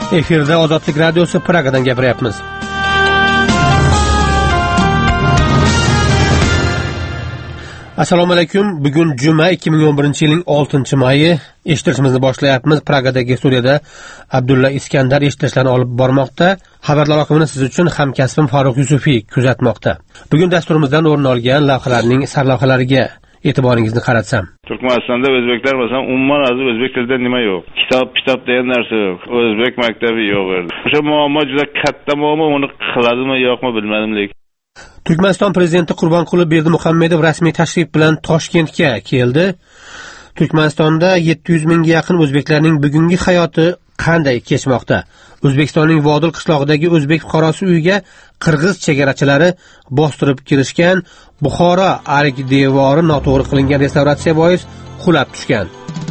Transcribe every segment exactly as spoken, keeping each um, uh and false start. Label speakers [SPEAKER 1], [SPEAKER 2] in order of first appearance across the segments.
[SPEAKER 1] Efirda Ozodlik radiosi Pragadan gapiryapmiz. Assalomu alaykum. Bugun juma ikki ming o'n birinchi yilning oltinchi mayi. Eshitishimizni boshlayapmiz. Pragadagi studiyada Abdulla Iskandar eshitishlarni olib bormoqda. Xabarlar oqimini siz uchun hamkasbim Faruq Yusufiy kuzatmoqda. Bugun dasturimizdan o'rin olgan lavhalarning sarlavhalariga e'tiboringizni qaratsam.
[SPEAKER 2] Turkmanistonda o'zbeklar masalan umuman hozir o'zbek tilida nima yo'q. Kitob, kitob degan narsa yo'q. O'zbek maktabi yo'q edi. O'sha muammo juda katta muammo, uni qiladimi yo'qmi bilmadim lekin.
[SPEAKER 1] Turkmaniston prezidenti Qurbonquli Berdimuhammedov rasmiy tashrif bilan Toshkentga keldi. Turkmanistonda yetti yuz mingga yaqin o'zbeklarning bugungi hayoti qanday kechmoqda? O'zbekistonning Vodil qishlog'idagi o'zbek fuqarosi uyiga qirg'iz chegarachilari bostirib kirishgan. Buxoro arik devori noto'g'ri qilingan restavratsiya bois qulab tushgan.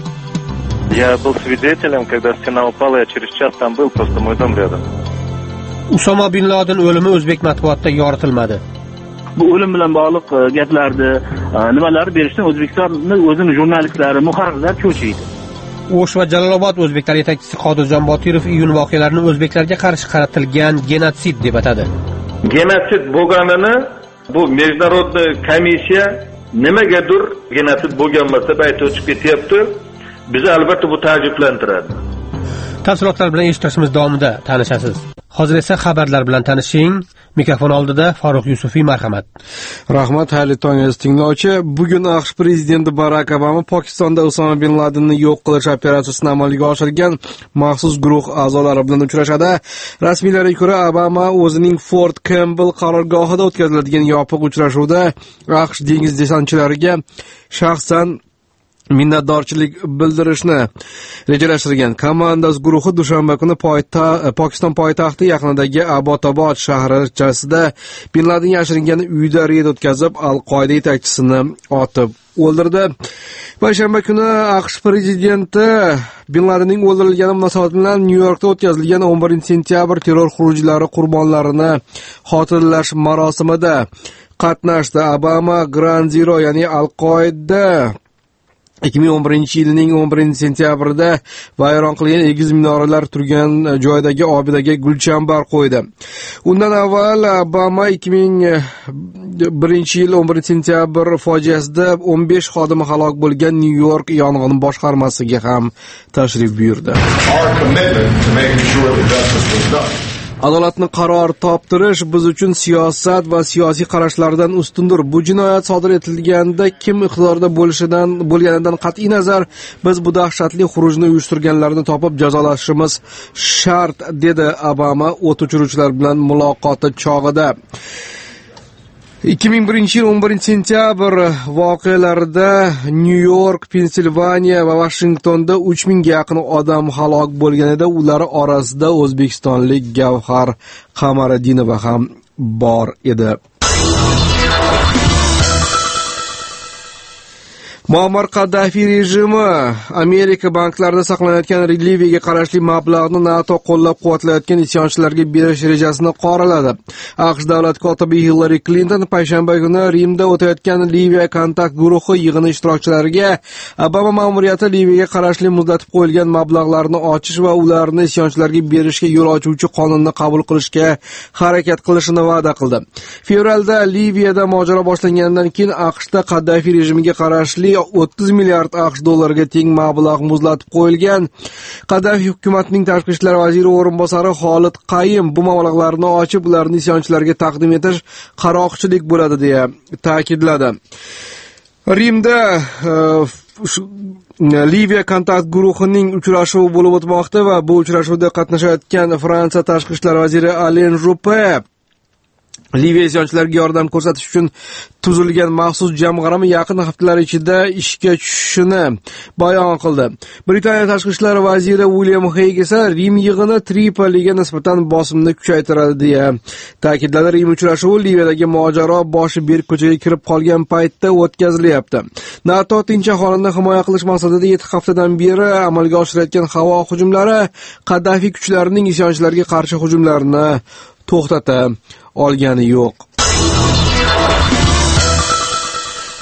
[SPEAKER 3] Я был свидетелем, когда стена упала, я через час там был, просто мой дом рядом.
[SPEAKER 1] Usama bin Laden o'limi o'zbek matbuotida yoritilmadi.
[SPEAKER 4] Bu o'lim bilan bog'liq gaplarni, nimalarni berishdan O'zbekistonning o'zining jurnalistlari, muharrirlar cho'chiydi.
[SPEAKER 1] O'sh va Jalolobod o'zbeklar yetakchisi Qodirjon Botirov iyun voqealarini o'zbeklarga qarshi qaratilgan genotsid deb atadi.
[SPEAKER 5] Genotsid bo'lganini bu международный komissiya nimagadir genotsid bo'lgan bo'lsa aytib o'tib ketyapti. Bizni albatta bu ta'jiblantiradi.
[SPEAKER 1] Tafsilotlar bilan eshitishimiz davomida tanishasiz. Hozir esa xabarlar bilan tanishing. Mikrofon oldida Faruq Yusufiy, marhamat.
[SPEAKER 6] Rahmat, xayrli tongingiz tinglovchi. Bugun AQSh prezidenti Barak Obama Pokistonda Usama bin Ladenni yo'q qilish operatsiyasini amalga oshirgan maxsus guruh a'zolari bilan uchrashadi. Rasmiylarga ko'ra, Obama o'zining Fort Campbell qarorgohida o'tkaziladigan yopiq uchrashuvda AQSh dengiz desantchilariga shaxsan minnatdorchilik bildirishni rejalashtirgan. Komandos guruhi dushanba kuni poytaxt Pokiston poytaxti yaqinidagi Abbotobod shahrida Bin Laden yashiringan uyda reyd o'tkazib, Al-Qoida yetakchisini otib o'ldirdi. Payshanba kuni AQSh prezidenti Bin Ladenning o'ldirilgani munosabati bilan Nyu-Yorkda o'tkazilgan o'n birinchi sentyabr terror xurujlari qurbonlarini xotirlash marosimida qatnashdi. Obama Ground Zero, ya'ni Al-Qoida ikki ming o'n birinchi yilning o'n birinchi sentyabrida vayron qilgan egiz minoralar turgan joydagi obidaga gulchambar qo'ydi. Undan avval Obama ikki ming birinchi yil o'n birinchi sentyabr fojiasida o'n besh xodimi halok bo'lgan Nyu-York yong'in boshqarmasiga ham tashrif buyurdi. Adolatni qaror toptirish biz uchun siyosat va siyosiy qarashlardan ustundir. Bu jinoyat sodir etilganda kim iqtidorda bo'lishidan bo'lganidan qat'iy nazar biz bu dahshatli xurujni uyushtirganlarni topib jazolashimiz shart, dedi Obama o't o'chiruvchilar bilan muloqoti chog'ida. ikki ming birinchi yil o'n birinchi sentyabr voqealarida Nyu-York, Pensilvaniya va Washingtonda uch mingga yaqin odam halok bo'lgan edi. Ular orasida o'zbekistonlik Gavhar Qamaridinova ham bor edi. Muammar Qaddafi rejimi Amerika banklarida saqlanayotgan Liviyaga qarashli mablag'ni NATO qo'llab-quvvatlayotgan isyonchilarga berish rejasini qoraladi. AQSh davlat kotibi Hillary Clinton payshanba kuni Rimda o'tayotgan Liviya kontakt guruhi yig'ini ishtirokchilariga Obama ma'muriyati Liviyaga qarashli muzlatib qo'yilgan mablag'larni ochish va ularni isyonchilarga berishga yo'l ochuvchi qonunni qabul qilishga harakat qilishini va'da qildi. Fevralda Liviyada mojaro boshlangandan keyin AQShda Qaddafi rejimiga qarashli o'ttiz milliard AQSh dollariga teng mablag' muzlatib qo'yilgan. Qaddafi hukumatining tashqi ishlar vaziri o'rinbosari Xolid Qayim bu mablag'larni ochib, ularni isyonchilarga taqdim etish qaroqchilik bo'ladi deya ta'kidladi. Rimda Liviya kontakt guruhining uchrashuvi bo'lib o'tmoqda va bu uchrashuvda qatnashayotgan Fransiya tashqi ishlar vaziri Alain Juppé Liviya isyonchilariga yordam ko'rsatish uchun tuzilgan maxsus jamg'arma yaqin haftalar ichida ishga tushishini bayon qildi. Britaniya tashqi ishlar vaziri William Hague esa Rim yig'ini Tripoliga nisbatan bosimni kuchaytiradi deya ta'kidladi. Rim uchrashuvi Liviyadagi mojaro boshi berk ko'chaga kirib qolgan paytda o'tkazilyapti. NATO tinch aholini himoya qilish maqsadida yetti haftadan beri amalga oshirayotgan havo hujumlari Qaddafi kuchlarining isyonchilarga qarshi hujumlarini to'xtata olgani yo'q.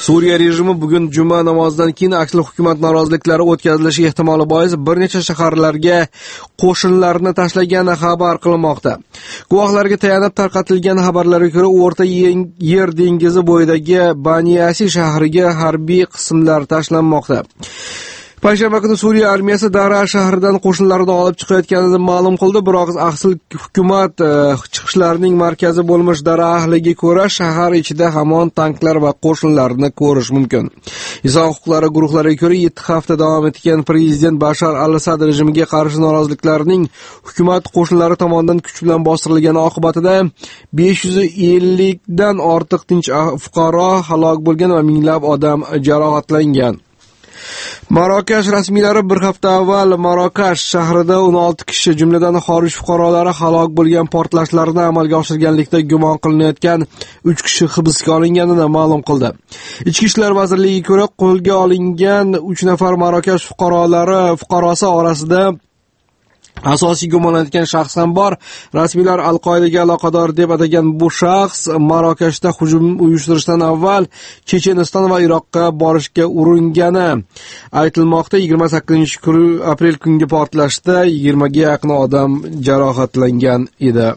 [SPEAKER 6] Suriya rejimi bugun juma namozidan keyin aksli hukumat noroziliklari o'tkazilishi ehtimoli bois bir necha shaharlarga qo'shinlarni tashlagani xabar qilinmoqda. Guvohlarga tayanib tarqatilgan xabarlarga ko'ra, O'rta Yer dengizi bo'yidagi Baniyasi shahriga harbiy qismlar tashlanmoqda. Payshanba kuni Suriya armiyasi Dara shahridan qo'shinlarini olib chiqayotganini ma'lum qildi, biroq asl hukumat chiqishlarining markazi bo'lmish Dara ahliga ko'ra, shahar ichida hamon tanklar va qo'shinlarni ko'rish mumkin. Inson huquqlari guruhlariga ko'ra, yetti hafta davom etgan prezident Bashar al-Asad rejimiga qarshi noroziliklarning hukumat qo'shinlari tomonidan kuch bilan bostirilgani oqibatida besh yuz ellik dan ortiq tinch fuqaro halok bo'lgan va minglab odam jarohatlangan. Marokash rasmiylari bir hafta avval Marokash shahrida o'n olti kishi, jumladan xorij fuqarolari halok bo'lgan portlashlarni amalga oshirganlikda gumon qilinayotgan uch kishi hibsga olinganini ma'lum qildi. Ichki ishlar vazirligiga ko'ra, qo'lga olingan uch nafar Marokash fuqarolari fuqarosi orasida asosiy gumonlanayotgan shaxs ham bor. Rasmiylar Al-Qoidaga aloqador deb atagan bu shaxs Marokashda hujum uyushtirishdan avval Checheniston va Iroqqa borishga uringani aytilmoqda. yigirma sakkizinchi aprel kungi portlashda yigirmaga yaqin odam jarohatlangan edi.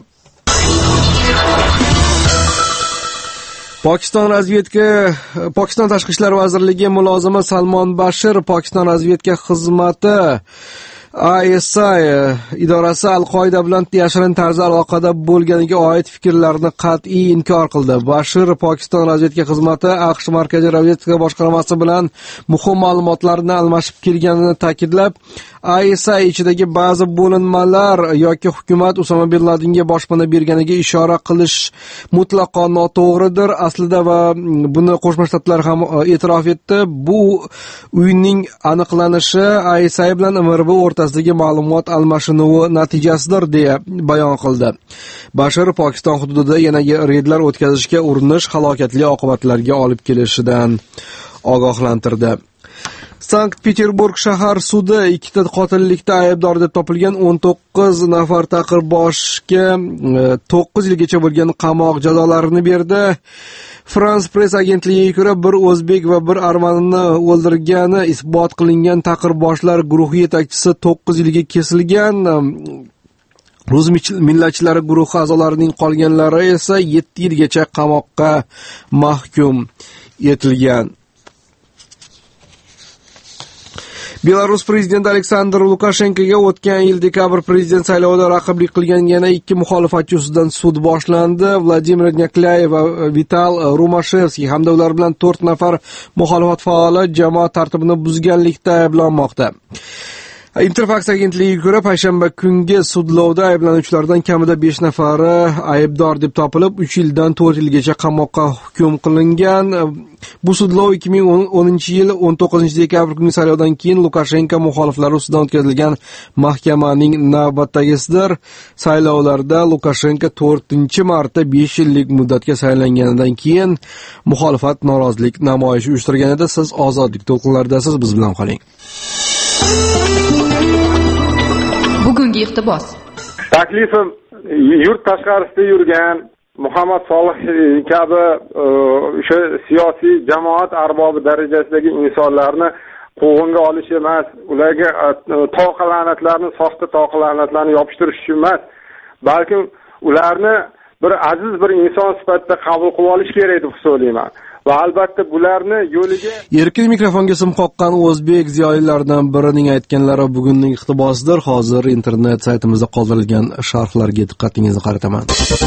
[SPEAKER 6] Pokiston razvedka Pokiston tashqi ishlar vazirligi mulozimi Salmon Bashir Pokiston razvedka xizmati I S I idorasi Al-Qoida bilan yashirin tarzda aloqada bo'lganiga oid fikrlarni qat'iy inkor qildi. Bashir Pokiston razvedka xizmati AQSh markaziy razvedka boshqarmasi bilan muhim ma'lumotlarni almashib kelganini ta'kidlab, I S I ichidagi ba'zi bo'linmalar yoki hukumat Usama bin Ladenga boshpana berganiga ishora qilish mutlaqo noto'g'ridir aslida va buni Qo'shma Shtatlar ham e'tirof etdi. Bu uyning aniqlanishi I S I bilan M R B o'rtasidagi ma'lumot almashinuvi natijasidir deya bayon qildi. Bashir Pokiston hududida yana reydlar o'tkazishga urinish halokatli oqibatlarga olib kelishidan ogohlantirdi. Sankt-Peterburg shahar sudi ikkita qotillikda aybdor deb topilgan o'n to'qqiz nafar taqirboshga to'qqiz yilgacha bo'lgan qamoq jazolarini berdi. Frans press agentligiga ko'ra, bir o'zbek va bir armanini o'ldirgani isbot qilingan taqirboshlar guruhi yetakchisi to'qqiz yilga kesilgan. Rus millatchilari guruhi a'zolarining qolganlari esa yetti yilgacha qamoqqa mahkum etilgan. Belarus prezidenti Aleksandr Lukashenkoga o'tgan yil dekabr prezident saylovida raqiblik qilgan yana ikki muxolifatchi ustidan sud boshlandi. Vladimir Nyakliyev va Vital Rumashevskiy hamda ular bilan to'rt nafar muxolifat faoli jamoat tartibini buzganlikda ayblanmoqda. Interfax agentligiga ko'ra, payshanba kungi sudlovda ayblanuvchilardan kamida besh nafari aybdor deb topilib, uch yildan to'rt yilgacha qamoqqa hukm qilingan. Bu sudlov ikki ming o'ninchi yil o'n to'qqizinchi dekabr kungi saylovdan keyin Lukashenko muxoliflari ustidan o'tkazilgan mahkamaning navbatdagisidir. Saylovlarda Lukashenko to'rtinchi marta besh yillik muddatga saylanganidan keyin muxolifat norozilik namoyishi uyushtirgan edi. Siz ozodlik to'lqinlaridasiz, biz bilan qoling.
[SPEAKER 7] Bugungi iqtibos.
[SPEAKER 8] Taklifim yurt tashqarisida yurgan Muhammad Solih kabi o'sha siyosiy jamoat arbobi darajasidagi insonlarni quvg'inga olish emas, ularga toqa la'natlarni, soxta toqa la'natlarni yopishtirish uchun emas, balki ularni bir aziz bir inson sifatida qabul qilib olish kerak deb hisoblayman. Va albatta bularni yo'liga
[SPEAKER 6] erkin mikrofonga sim qoqqan o'zbek ziyolilaridan birining aytganlari bugunning iqtibosidir. Hozir internet saytimizda qoldirilgan sharhlarga diqqatingizni qarataman.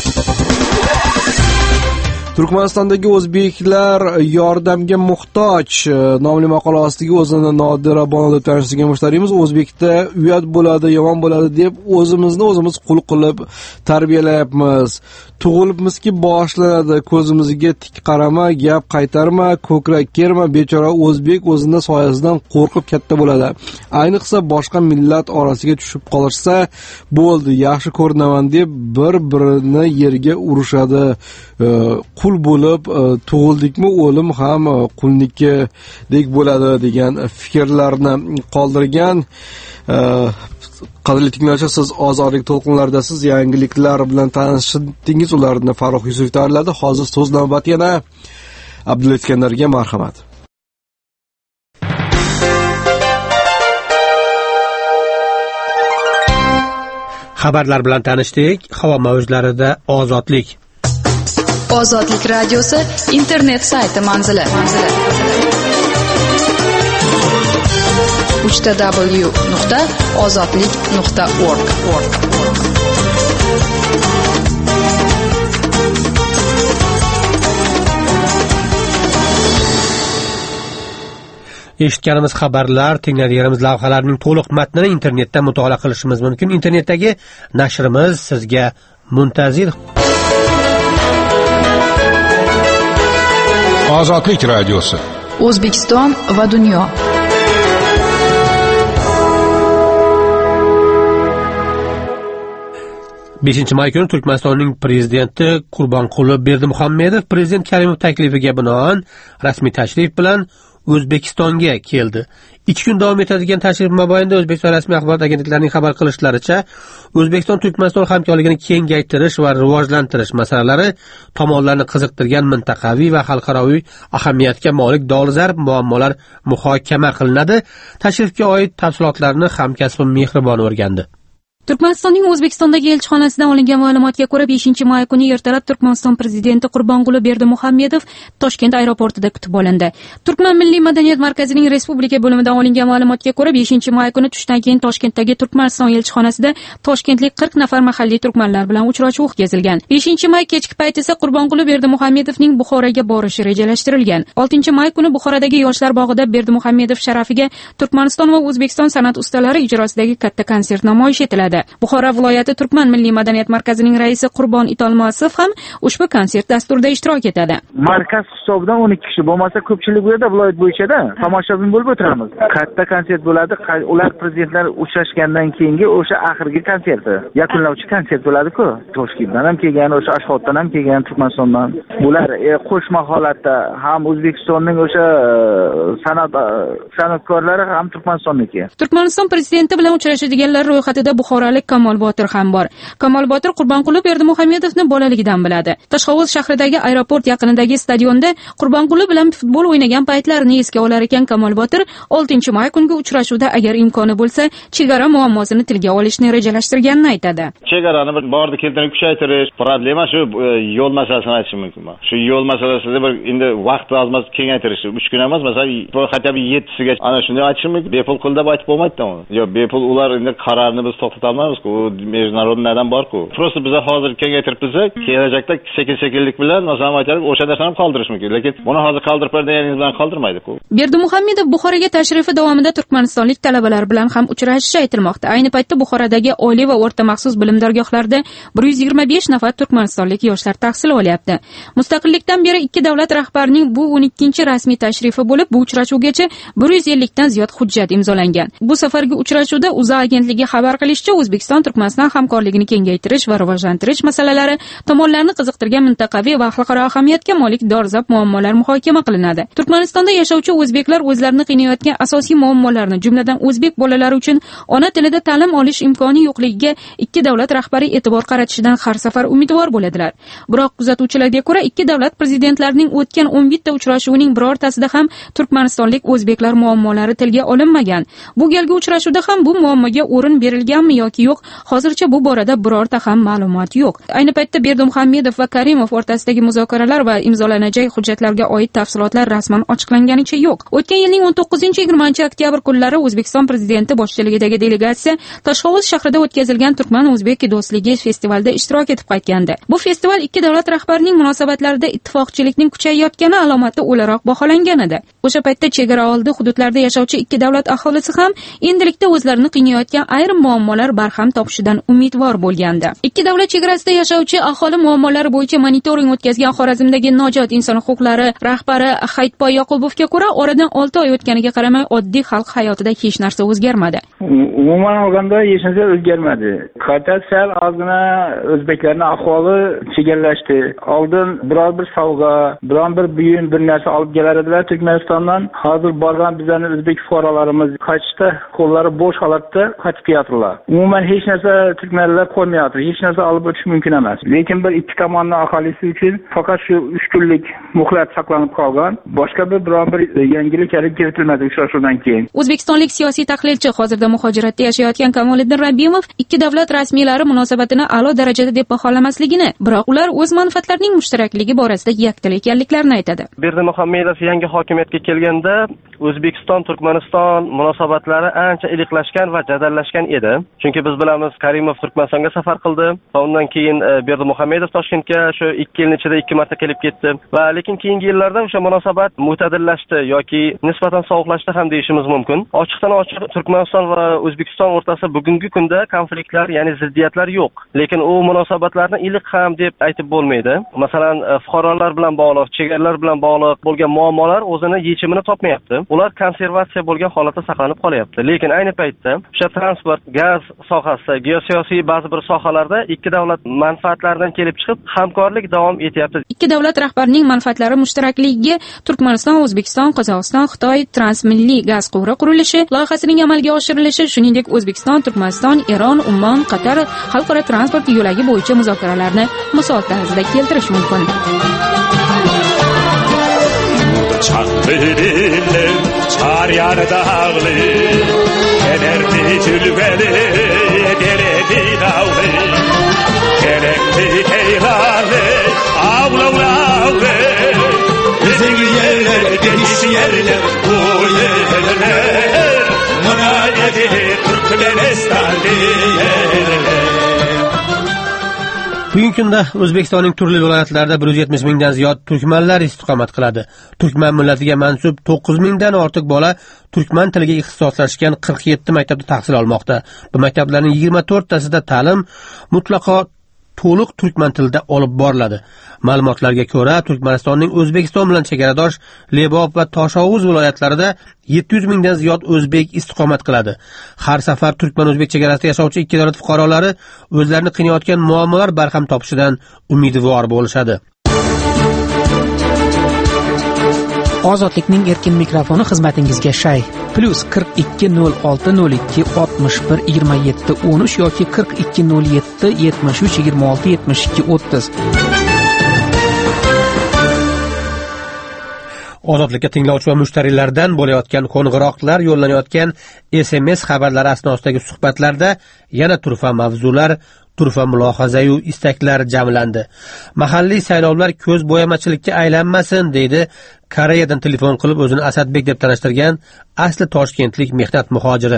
[SPEAKER 6] Turkmanistondagi o'zbeklar yordamga muhtoj nomli maqola ostiga o'zini Nodira Bono deb tanishtirgan mushtarimiz o'zbekda uyat bo'ladi, yomon bo'ladi deb o'zimizni o'zimiz qul qilib tarbiyalayapmiz. Tug'ilibmizki boshlanadi, ko'zimizga tik qarama, gap qaytarma, ko'krak kerma, bechora o'zbek o'zini soyasidan qo'rqib katta bo'ladi. Ayniqsa boshqa millat orasiga tushib qolishsa, bo'ldi, yaxshi ko'rinaman deb bir-birini yerga urishadi. Qul bo'lib tug'ildikmi, o'lim ham qulnikidek bo'ladi degan fikrlarni qoldirgan. Qadrli tinglovchilar, siz ozodlik to'lqinlaridasiz. Yangiliklar bilan tanishdingiz, ularni Farruh Yusuf tayyorladi. Hozir so'z navbati yana Abdulla Iskandarga marhamat.
[SPEAKER 1] Xabarlar bilan tanishdik. Havo mavjlarida ozodlik.
[SPEAKER 7] Ozodlik radiosi internet sayti manzili. uch w nuqta ozodlik nuqta org.
[SPEAKER 1] Eshitganimiz xabarlar, tinglaganimiz lavhalarning to'liq matnini internetda mutolaa qilishingiz mumkin. Internetdagi nashrimiz sizga muntazir.
[SPEAKER 9] Ozodlik radiosi.
[SPEAKER 7] O'zbekiston va dunyo.
[SPEAKER 1] beshinchi may kuni Turkmanistonning prezidenti Qurbonquli Berdimuhamedov prezident Karimov taklifiga binoan rasmiy tashrif bilan O'zbekistonga keldi. ikki kun davom etadigan tashrif mobaynida O'zbekiston rasmiy axborot agentliklarining xabar qilishlaricha, O'zbekiston Turkmaniston hamkorligini kengaytirish va rivojlantirish masalalari tomonlarni qiziqtirgan mintaqaviy va xalqaro ahamiyatga molik dolzarb muammolar muhokama qilinadi. Tashrifga oid tafsilotlarni hamkasbim Mehribon o'rgandi.
[SPEAKER 10] Turkmanistonning O'zbekistondagi elchixonasidan olingan ma'lumotga ko'ra, beshinchi may kuni ertalab Turkmaniston prezidenti Qurbonquli Berdimuhamedov Toshkent aeroportida kutib olindi. Turkman milliy madaniyat markazining respublika bo'limidan olingan ma'lumotga ko'ra, beshinchi may kuni tushdan keyin Toshkentdagi Turkmaniston elchixonasida toshkentlik qirq nafar mahalliy turkmanlar bilan uchrashuv o'tkazilgan. beshinchi may kechki payt esa Qurbonquli Berdimuhamedovning Buxoroga borishi rejalashtirilgan. oltinchi may kuni Buxorodagi Yoshlar bog'ida Berdimuhamedov sharafiga Turkmaniston va O'zbekiston san'at ustalari ijrosidagi katta konsert namoyish etiladi. Buxoro viloyati Turkman milliy madaniyat markazining raisi Qurbon Itolmasov ham ushbu konsert dasturida ishtirok etadi.
[SPEAKER 4] Markaz hisobidan o'n ikki kishi bo'lmasa, ko'pchilik bu yerda viloyat bo'yicha-da tomoshabin bo'lib o'tiramiz. Katta konsert bo'ladi. Ular prezidentlar uchrashgandan keyingi o'sha oxirgi konserti, yakunlovchi konsert bo'ladi-ku. Toshkentdan ham kelgan, o'sha Ashxoboddan ham kelgan, Turkmanistondan. Bular e, qo'shma holatda ham O'zbekistonning o'sha san'at san'atkorlari ham Turkmanistonniki.
[SPEAKER 10] Turkmaniston prezidenti bilan uchrashadiganlar ro'yxatida Buxoro Kamol Botir ham bor. Kamol Botir Qurbonquli Berdimuhamedovni bolaligidan biladi. Toshxovuz shahridagi aeroport yaqinidagi stadionda Qurbonquli bilan futbol o'ynagan paytlarini esga olar ekan Kamol Botir oltinchi may kungi uchrashuvda agar imkoni bo'lsa, chegara muammosini tilga olishni rejalashtirganini aytadi.
[SPEAKER 2] Chegarani bir bordi keltirib kuchaytirish, problema shu yo'l masalasini aytishim mumkin. Shu yo'l masalasida bir endi vaqt vazmas kengaytirish, uch kun emas, masalan, hatto yettisiga ana shunday aytishim mumkin. Bepul qo'lda aytib bo'lmaydi-da. Yo, bepul ular endi qarorni biz to'xtatolmaymiz-ku. Международный adam bor-ku. Просто biz hozir kengaytirib bizak, kelajakda sekin-sekinlik bilan masalan aytaylik, o'sha narsani qoldirish mumkin. Lekin buni hozir qoldirib berganingiz bilan qoldirmaydi-ku.
[SPEAKER 10] Berdimuhamedov Buxoroga tashrifi davomida turkmanistonlik talabalar bilan ham uchrashishi aytilmoqda. Ayni paytda Buxorodagi oliy va o'rta maxsus bilim dargohlarida bir yuz yigirma besh nafar turkmanistonlik yoshlar tahsil olyapti. Mustaqillikdan beri ikki davlat rahbarining bu o'n ikkinchi rasmiy tashrifi bo'lib, bu uchrashuvgacha bir yuz ellik dan ziyod hujjat imzolangan. Bu safargi uchrashuvda UZA agentligi xabar qilishicha, O'zbekiston Turkmaniston hamkorligini kengaytirish va rivojlantirish masalalari tomonlarni qiziqtirgan mintaqaviy va xalqaro ahamiyatga molik dolzarb muammolar muhokama qilinadi. Turkmanistonda yashovchi o'zbeklar o'zlarini qiynayotgan asosiy muammolarni, jumladan o'zbek bolalari uchun ona tilida ta'lim olish imkoni yo'qligiga ikki davlat rahbari e'tibor qaratishidan har safar umidvor bo'ladilar. Biroq kuzatuvchilarga ko'ra, ikki davlat prezidentlarining o'tgan o'n bitta uchrashuvining birortasida ham turkmanistonlik o'zbeklar muammolari tilga olinmagan. Bu galgi uchrashuvda ham bu muammoga o'rin berilganmi yoki yo'q, hozircha bu borada birorta ham ma'lumot yo'q. Ayni paytda Berdimuhamedov va Karimov o'rtasidagi muzokaralar va imzolanajak hujjatlarga oid tafsilotlar rasman ochiqlanganicha yo'q. O'tgan yilning o'n to'qqizinchi yigirmanchi oktyabr kunlari O'zbekiston prezidenti boshchiligidagi delegatsiya Toshxovuz shahrida o'tkazilgan Turkman-O'zbek do'stligi festivalida ishtirok etib qaytgandi. Bu festival ikki davlat rahbarining munosabatlarida ittifoqchilikning kuchayayotgani alomati o'laroq baholangan edi. O'sha paytda chegara oldi hududlarda yashovchi ikki davlat aholisi ham endilikda o'zlarini qiynayotgan ayrim muammolar barham topishidan umidvor bo'lgandi. Ikki davlat chegarasida yashovchi aholi muammolari bo'yicha monitoring o'tkazgan Xorazmdagi Nojot inson huquqlari rahbari Hayitboy Yoqubovga ko'ra, oradan olti oy o'tganiga qaramay oddiy xalq hayotida hech narsa o'zgarmadi.
[SPEAKER 4] Umuman olganda hech narsa o'zgarmadi. Qayta sal ozgina o'zbeklarning ahvoli chegallashdi. Oldin biror bir sovg'a, biror bir buyum, bir narsa olib kelar edilar Turkmanistondan. Hozir borgan bizlarning o'zbek fuqarolarimiz qaytishda qo'llari bo'sh holatda qaytib kelyaptilar. umuman hech narsa turkmanlar qo'ymayapti. Hech narsa olib o'tish mumkin emas. Lekin bir ikki tomonning aholisi uchun faqat shu uch kunlik muhlat saqlanib qolgan. Boshqa bir biron bir yangilik hali kiritilmadi uchrashuvdan keyin.
[SPEAKER 10] O'zbekistonlik siyosiy tahlilchi, hozirda muhojiratda yashayotgan Kamoliddin Rabbimov ikki davlat rasmiylari munosabatini a'lo darajada deb baholamasligini, biroq ular o'z manfaatlarining mushtarakligi borasida yakdil ekanliklarini aytadi.
[SPEAKER 9] Berdimuhamedov yangi hokimiyatga kelganda O'zbekiston Turkmaniston munosabatlari ancha iliqlashgan va jadallashgan edi. Chunki biz bilamiz, Karimov Turkmanistonga safar qildi va undan keyin Berdimuhamedov Toshkentga shu ikki yil ichida ikki marta kelib ketdi va lekin keyingi yillarda o'sha munosabat mutadillashdi yoki nisbatan sovuqlashdi ham deyishimiz mumkin. Ochiqdan ochiq Turkmaniston va O'zbekiston o'rtasida bugungi kunda konfliktlar, ya'ni ziddiyatlar yo'q. Lekin u munosabatlarni iliq ham deb aytib bo'lmaydi. Masalan, fuqarolar bilan bog'liq, chegaralar bilan bog'liq bo'lgan muammolar o'zini yechimini topmayapti. Ular konservatsiya bo'lgan holatda saqlanib qolyapti. Lekin ayni paytda o'sha transport, gaz sohasida, geosiyosiy ba'zi bir sohalarda ikki davlat manfaatlaridan kelib chiqib hamkorlik davom etyapti.
[SPEAKER 10] Ikki davlat rahbarining manfaatlari mushtarakligi Turkmaniston, O'zbekiston, Qozog'iston, Xitoy transmilliy gaz quvuri qurilishi loyihasining amalga oshirilishi, shuningdek O'zbekiston, Turkmaniston, Eron, Ummon, Qatar xalqaro transport yo'lagi bo'yicha muzokaralarni misol tarzida keltirish mumkin.
[SPEAKER 11] Çakırlı, çar yardağlı, kenerdi tülbeli, deredi dağlı, kerekli keylalı, avlavlavlı, bizim yerler, geniş yerler, bu yerler, münadedi Türkmenistanlı yerler.
[SPEAKER 1] Bugungi kunda O'zbekistonning turli viloyatlarida bir yuz yetmish mingdan ziyod turkmanlar istiqomat qiladi. Turkman millatiga mansub to'qqiz mingdan ortiq bola turkman tiliga ixtisoslashgan qirq yetti maktabda tahsil olmoqda. Bu maktablarning yigirma to'rttasida ta'lim mutlaqo to'liq turkman tilida olib boriladi. Ma'lumotlarga ko'ra, Turkmanistonning O'zbekiston bilan chegaradosh Lebop va Toshovuz viloyatlarida yetti yuz mingdan ziyod o'zbek istiqomat qiladi. Har safar turkman-o'zbek chegarasida yashovchi ikki davlat fuqarolari o'zlarini qiynayotgan muammolar barham topishidan umidvor bo'lishadi.
[SPEAKER 12] Ozodlikning erkin mikrofoni xizmatingizga shay. Plus qirq ikki nol olti nol ikki oltmish bir yigirma yetti o'n uch yoki qirq ikki nol yetti yetmish uch yigirma olti yetmish ikki o'ttiz.
[SPEAKER 1] Ozodlikka tinglovchi va mushtariylardan bo'layotgan qo'ng'iroqlar, yo'llanayotgan S M S xabarlari asnosidagi suhbatlarda yana turfa mavzular, turfa mulohaza-yu istaklar jamlandi. Mahalliy saylovlar ko'z bo'yamachilikka aylanmasin, deydi Koreyadan telefon qilib o'zini Asadbek deb tanishtirgan asli toshkentlik mehnat muhojiri.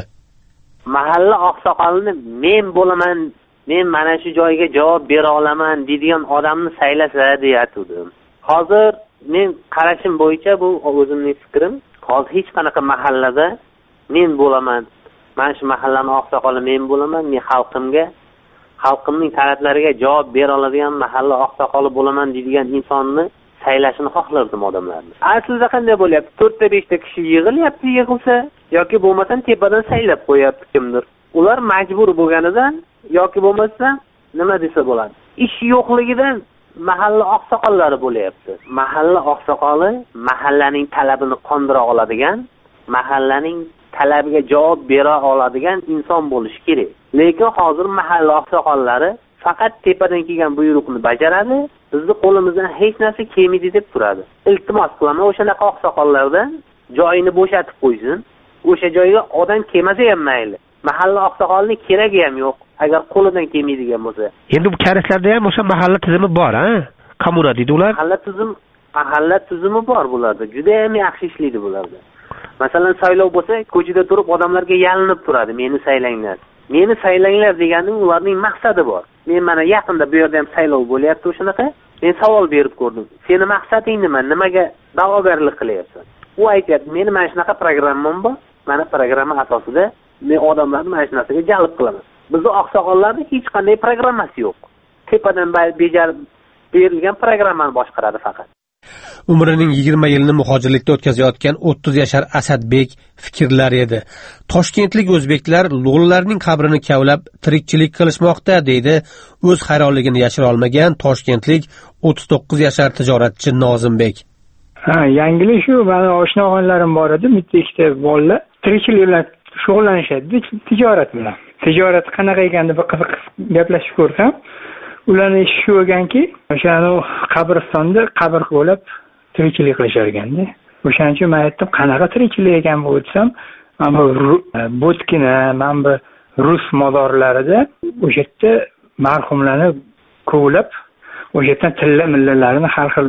[SPEAKER 13] Mahalla oqsoqolini men bo'laman, men mana shu joyga javob bera olaman deydigan odamni saylasa deyatdim. Hozir men qarashim bo'yicha bu o'zimning fikrim. Hozir hech qanaqa mahallada men bo'laman, mana shu mahallaning oqsoqoli men bo'laman, men xalqimga, xalqimning talablariga javob bera oladigan mahalla oqsoqoli bo'laman deydigan insonni saylashini xohlardim odamlarni. Aslida qanday bo'lyapti? to'rtta beshta kishi yig'ilyapti, yig'ilsa yoki bo'lmasam tepadan saylab qo'yapti kimdir. Ular majbur bo'lganidan yoki bo'lmasa nima desa bo'ladi? Ish yo'qligidan mahalla oqsoqollari bo'lyapti. Mahalla oqsoqoli mahallaning talabini qondira oladigan, mahallaning talabiga javob bera oladigan inson bo'lishi kerak. Lekin hozir mahalla oqsoqollari faqat tepadan kelgan buyruqni bajaradi, bizni qo'limizdan hech narsa kelmaydi deb turadi. Iltimos qilaman, o'shanaqa oqsoqollardan joyini bo'shatib qo'ysin. O'sha joyga odam kelmasa ham mayli. Mahalla oqsoqolining keragi ham yo'q, agar qo'lidan kelmaydigan bo'lsa.
[SPEAKER 1] Endi bu karaslarda ham o'sha mahalla tizimi bor, ha? Kommuna deydi ular.
[SPEAKER 13] Mahalla tizim, mahalla tizimi bor bularda. Juda ham yaxshi ishlaydi bularda. Masalan, saylov bo'lsa, ko'chada turib odamlarga yalinib turadi, meni saylanglar. Meni saylanglar deganing ularning maqsadi bor. Men mana yaqinda bu yerda ham saylov bo'lyapti o'shanaqa. Men savol berib ko'rdim. Seni maqsading nima? Nimaga da'vogarlik qilyapsan? U aytayapti, meni mana shunaqa programmam bor. Mana programma asosida men odamlarni mana shu narsaga jalb qilaman. Bizning oqsoqollarning hech qanday programmasi yo'q. Tepadan bejarib berilgan programmani boshqaradi faqat.
[SPEAKER 1] Umrining yigirma yilini muhojirlikda o'tkazayotgan o'ttiz yashar Asadbek fikrlar edi. Toshkentlik o'zbeklar lo'g'lilarning qabrini kavlab tirikchilik qilishmoqda, deydi o'z hayronligini yashira olmagan toshkentlik o'ttiz to'qqiz yashar tijoratchi Nozimbek.
[SPEAKER 14] Ha, yangilik shu, meni oshna-og'aynilarim bor edi, bitta ikkita bolalar tirikchilik bilan shug'ullanishadi, tijorat bilan. tijorat qanaqa ekan deb qiziq gaplashib ko'rsam, ularni eshitib bo'lganki, o'shani qabristonda qabr qo'lab tirikchilik qilishar ekanda. O'shaning uchun men aytdim, qanaqa tirikchilik ekan bu desam, mana bu Bo'tkina, mana bu rus mozorlarida o'sha yerda marhumlarni kovlab, o'sha yerdan tilla millalarini, har xil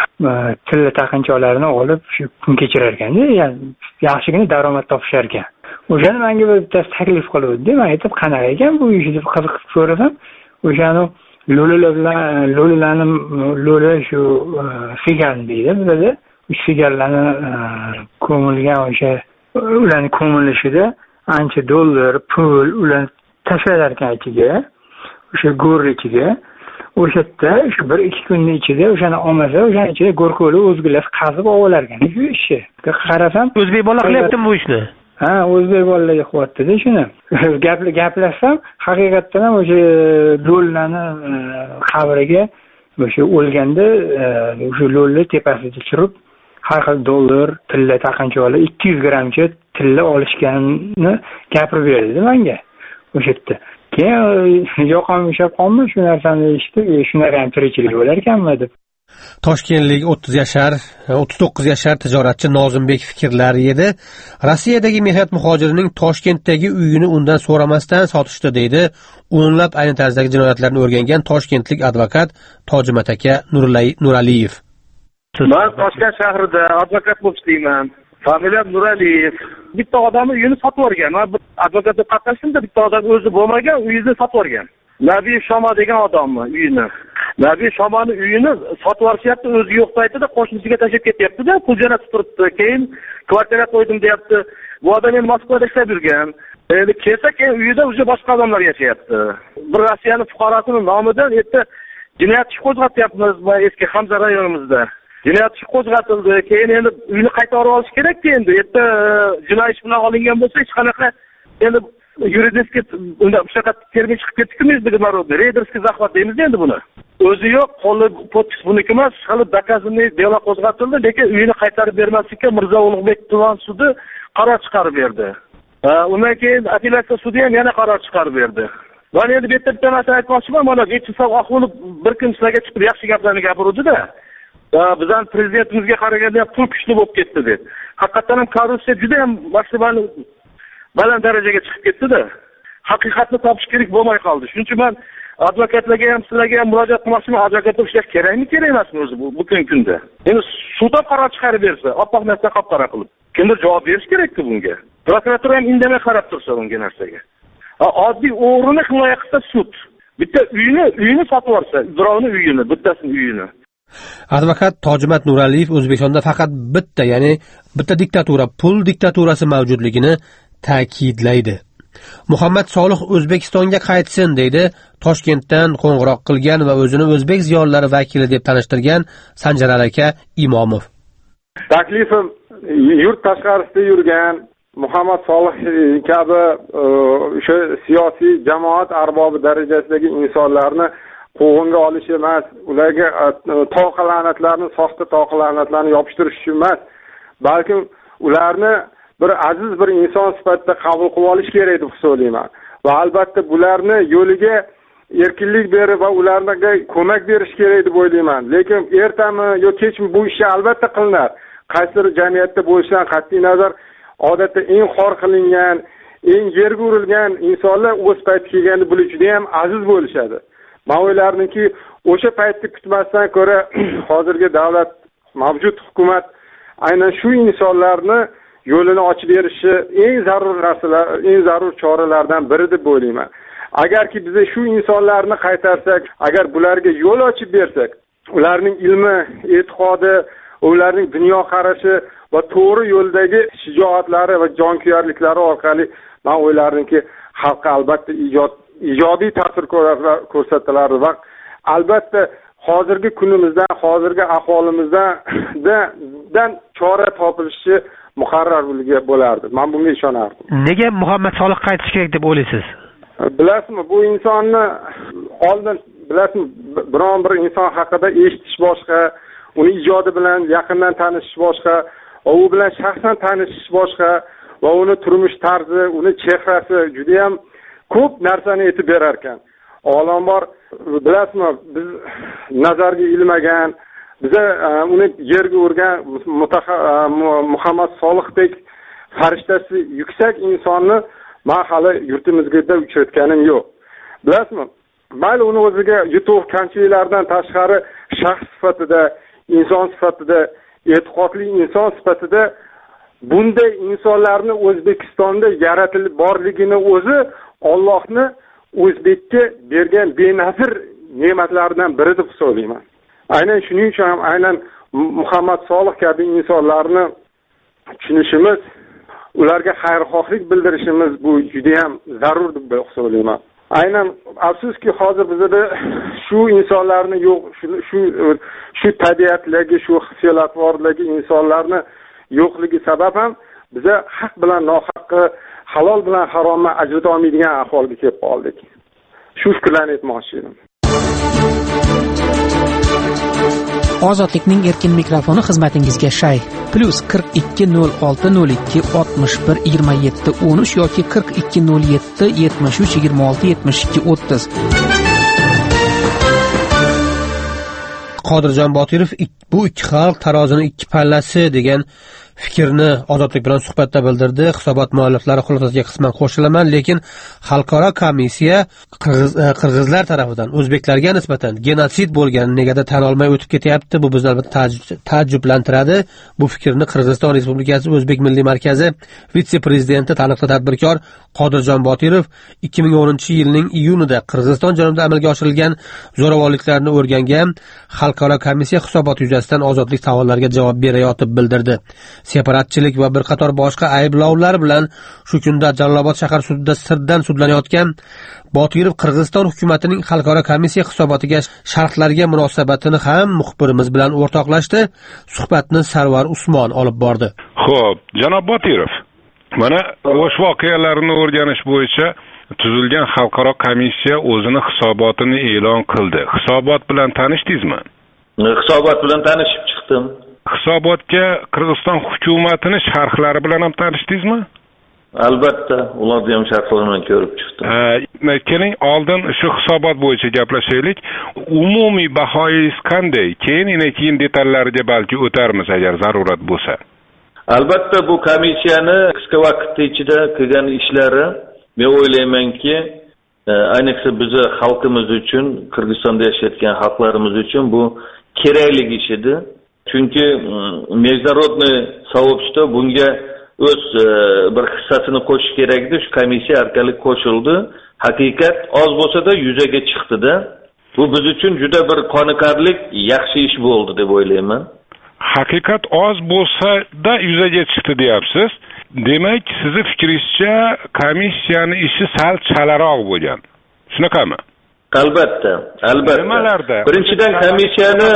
[SPEAKER 14] tilla taqinchoqlarini olib shu kun kechirar ekanda, ya'ni yaxshigina daromad topishar ekan. O'shani menga bir bittasi taklif qiluvdi. Men aytib, qanaqa ekan bu ish deb qiziqib so'rasam, o'shani lo'lilar bilan lo'lilarni lo'li shu figan deydi bizda. Uch figanlarni ko'milgan o'sha ularning ko'milishida ancha dollar, pul ular tashlar ekan ichiga. O'sha go'r ichiga. O'sha yerda shu bir ikki kunning ichida o'shani olmasa, o'shaning ichida go'rko'li o'zgilar qazib olar ekan. Shu ishni qarasam,
[SPEAKER 1] o'zbek bolalar qilyaptimi bu ishni?
[SPEAKER 14] Ha, o'zbek bolalarga qilyapti-da shuni. Gapli gaplashsam, haqiqatdan ham o'sha lo'llarni qabriga o'sha o'lganda o'sha lo'llar tepasida turib, har xil dollar, tilla taqinchoqlar ikki yuz grammcha tilla olishganini gapirib berdi menga o'sha yerda. Keyin yoqam ushlab qoldi, shu narsani eshitib, shunaqa ham tirikchilik bo'lar ekanmi deb.
[SPEAKER 1] Toshkentlik o'ttiz yashar, o'ttiz to'qqiz yashar tijoratchi Nozimбек fikrlari edi. Rossiyadagi mehnat muhojirining Toshkentdagi uyini undan so'ramasdan sotishdi deydi. O'nlab ayni tarzdagi jinoyatlarni o'rgangan toshkentlik advokat Tojimat aka Nuraliyev.
[SPEAKER 15] Men Toshkent shahrida advokat bo'lib ishlayman. Familiyam Nuraliyev. Bitta odam uyini sotib olgan. Men advokatga qatnashimda bitta odam o'zi bo'lmagan, uyini sotib olgan. Nabiy Shoma degan odamni uyini. Nabiy Shomani uyini sotib olishyapti, o'zi yo'q paytida qo'shnisiga tashlab ketyapti-da, pul jo'natib turibdi. Keyin kvartira qo'ydim deyapti. Bu odam endi Moskvada ishlab yurgan. Endi kelsa, keyin uyida o'zi boshqa odamlar yashayapti. Bir Rossiyaning fuqarosining nomidan erta jinoyat ishi qo'zg'atyapmiz eski Hamza rayonimizda. Jinoyat ishi qo'zg'atildi. Keyin endi uyni qaytarib olish kerak endi. Erta jinoyat ish bilan olingan bo'lsa, hech qanaqa endi yuridiskiy unda o'shaqa termin chiqib ketdi-ku, международный рейдерский захват deymiz endi buni. O'zi yo'q, qo'li podpis buniki emas, hali doказанный delo qo'zg'atildi, lekin uyini qaytarib bermaslikka Mirzo Ulug'bek tuman sudi qaror chiqarib berdi. Undan keyin apellyatsiya sudi ham yana qaror chiqarib berdi. Men endi bu yerda bitta narsa aytmoqchiman, mana Vechesov Axunov bir kun sizlarga chiqib yaxshi gaplarni gapiruvdi-da. Bizning prezidentimizga qaraganda ham pul kuchli bo'lib ketdi deb. Haqiqatan ham korrupsiya juda ham maksimum baland darajaga chiqib ketdi-da. Haqiqatni topish kerak bo'lmay qoldi. Shuning uchun men advokatlarga ham, sizlarga ham murojaat qilmoqchiman. Advokatlar ishlash kerakmi, kerak emasmi o'zi bu bugungi kunda? Endi sud qaror chiqarib bersa, oppoq narsa qop-qora qilib, kimdir javob berish kerak-ku bunga. Prokuratura ham indamay qarab tursa bunga narsaga. Oddiy o'g'rini himoya qilsa sud. Bitta uyini, uyini sotib olsa, birovning uyini, bittasining uyini.
[SPEAKER 1] Advokat Tojimat Nuraliyev O'zbekistonda faqat bitta, ya'ni bitta diktatura, pul diktaturasi mavjudligini ta'kidlaydi. Muhammad Solih O'zbekistonga qaytsin deydi. Toshkentdan qo'ng'iroq qilgan va o'zini o'zbek ziyolilari vakili deb tanishtirgan Sanjar aka Imomov.
[SPEAKER 8] Taklifim yurt tashqarisida yurgan Muhammad Solih kabi o'sha siyosiy jamoat arbobi darajasidagi insonlarni qo'g'inga olish emas, ularga toqa la'natlarni, soxta toqa la'natlarni yopishtirish uchun emas, balki ularni bir aziz bir inson sifatida qabul qilib olish kerak deb hisoblayman. Va albatta bularni yo'liga erkinlik berib va ularga ko'mak berish kerak deb o'ylayman. Lekin ertami yo kechmi bu ish albatta qilinar. Qaysidir jamiyatda bo'lishidan qat'iy nazar odatda eng xor qilingan, eng yerga urilgan insonlar o'z payti kelganda bular juda ham aziz bo'lishadi. Men o'ylarmanki, o'sha paytni kutmasdan ko'ra hozirgi davlat, mavjud hukumat aynan shu insonlarni yo'lini ochib berishi eng zarur narsalar, eng zarur choralardan biri deb o'ylayman. Agarki biz shu insonlarni qaytarsak, agar bularga yo'l ochib bersak, ularning ilmi, e'tiqodi, ularning dunyo qarashi va to'g'ri yo'ldagi shijoatlari va jonkuyarliklari orqali men o'ylarmanki, xalqqa albatta ijod ijobiy ta'sir ko'rsatiladi va albatta hozirgi kunimizdan, hozirgi ahvolimizdan chora topilishi muqarrar bo'lardi. Men bunga ishonardim.
[SPEAKER 1] Nega Muhammad Solih qaytish kerak deb o'ylaysiz?
[SPEAKER 8] Bilasizmi, bu insonni oldin bilasizmi, biron bir inson haqida eshitish boshqa, uni ijodi bilan yaqindan tanishish boshqa, u bilan shaxsan tanishish boshqa va uni turmush tarzi, uni chehrasi juda ham ko'p narsani aytib berar ekan. Avvalambor bilasizmi, biz nazarga ilmagan, biza uni yerga urgan Muhammad Solihdek farishtasi yuksak insonni men hali yurtimizga uchratganim yo'q. Bilasizmi? Mayli uni o'ziga yutuq kamchiliklardan tashqari shaxs sifatida, inson sifatida, e'tiqodli inson sifatida bunday insonlarni O'zbekistonda yaratilib borligini o'zi Allohni O'zbekka bergan benazir ne'matlaridan biri deb hisoblayman. Aynan shuning uchun ham aynan Muhammad Solih kabi insonlarni tushunishimiz, ularga xayrixohlik bildirishimiz bu juda ham zarur deb hisoblayman. Aynan afsuski hozir bizda shu insonlarni yo'q, shu shu shu tabiatdagi, shu fe'l-atvorligi insonlarni yo'qligi sabab ham biza haq bilan nohaqqa, halol bilan haromni ajrata olmaydigan ahvolga kelib qoldik. Shu fikrlarni aytmoqchi edim.
[SPEAKER 12] Ozodlikning erkin mikrofoni xizmatingizga shay. Plus qirq ikki nol olti nol ikki oltmish bir yigirma yetti o'n uch yoki qirq ikki nol yetti yetmish uch yigirma olti yetmish ikki o'ttiz.
[SPEAKER 1] Qodirjon Botirov bu ikki xalq tarozining ikki pallasi degan fikrni Ozodlik bilan suhbatda bildirdi. Hisobot mualliflari xulosasiga qisman qo'shilaman, lekin xalqaro komissiya qirg'izlar tarafidan o'zbeklarga nisbatan genotsid bo'lganini negadir tan olmay o'tib ketyapti. Bu bizni albatta taajjublantiradi. Bu fikrni Qirg'iziston Respublikasi O'zbek Milliy markazi vitse-prezidenti, taniqli tadbirkor Qodirjon Botirov ikki ming o'ninchi yilning iyunida Qirg'iziston janubida amalga oshirilgan zo'ravonliklarni o'rgangan xalqaro komissiya hisobot yuzasidan Ozodlik savollariga javob berayotib bildirdi. Separatchilik va bir qator boshqa ayblovlar bilan shu kunda Jalolobod shahar sudida sirdan sudlanayotgan Botirov Qirg'iziston hukumatining xalqaro komissiya hisobotiga sharhlarga munosabatini ham muxbirimiz bilan o'rtoqlashdi. Suhbatni Sarvar Usmon olib bordi.
[SPEAKER 16] Xo'p, janob Botirov, mana o'sha voqealarni o'rganish bo'yicha tuzilgan xalqaro komissiya o'zini hisobotini e'lon qildi. Hisobot bilan tanishdingizmi?
[SPEAKER 5] Hisobot bilan tanishib chiqdim.
[SPEAKER 16] Hisobotga Qirg'iziston hukumatining sharhlari bilan ham tanishdingizmi?
[SPEAKER 5] Albatta, ularni ham sharhlarini ko'rib chiqdim.
[SPEAKER 16] Keling, oldin shu hisobot bo'yicha gaplashaylik. Umumiy bahoyingiz qanday? Keyin yana keyin detallariga balki o'tarmiz agar zarurat bo'lsa.
[SPEAKER 5] Albatta, bu komissiyani qisqa vaqt ichida qilgan ishlari, men o'ylaymanki, ayniqsa bizni xalqimiz uchun, Qirg'izistonda yashayotgan xalqlarimiz uchun bu kerakli ish edi. Chunki международный so'rovda bunga o'z bir hissasini qo'shish kerak edi. Shu komissiya orqali qo'shildi. Haqiqat oz bo'lsa-da yuzaga chiqdi-da. Bu biz uchun juda bir qoniqarli, yaxshi ish bo'ldi deb o'ylayman.
[SPEAKER 16] Haqiqat oz bo'lsa-da yuzaga chiqdi deyapsiz. Demak, sizni fikringizcha komissiyaning ishi sal chalaroq bo'lgan. Shunaqami?
[SPEAKER 5] Albatta, albatta.
[SPEAKER 16] Nimalarda?
[SPEAKER 5] Birinchidan komissiyani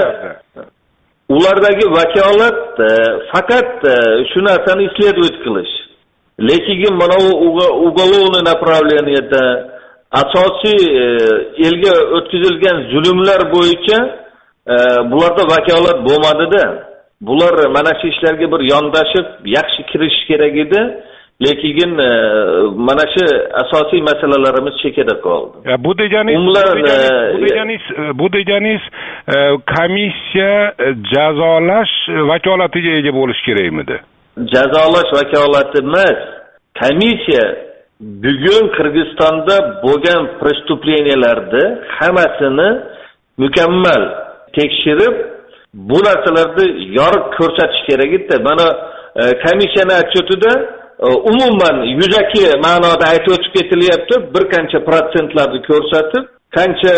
[SPEAKER 5] ulardagi vakolat faqat shu narsani исследовать qilish. Lekin mana u ugolovniy направленияda asosiy elga o'tkazilgan zulmlar bo'yicha bularda vakolat bo'lmadi-da. Bular mana shu ishlarga bir yondashib, yaxshi kirishish kerak edi. Lekin mana shu asosiy masalalarimiz chekada qoldi.
[SPEAKER 16] Ya bu deganingiz, bu deganingiz, bu deganingiz komissiya jazolash vakolatiga ega bo'lish kerakmidi?
[SPEAKER 5] Jazolash vakolati emas. Komissiya bugun Qirg'izistonda bo'lgan prestupleniylarni hammasini mukammal tekshirib, bu narsalarni yorib ko'rsatish kerak edi. Mana komissiyaning otchotida umuman yuzaki ma'noda aytib o'tib ketilyapti. Bir qancha protsentlarni ko'rsatib, qancha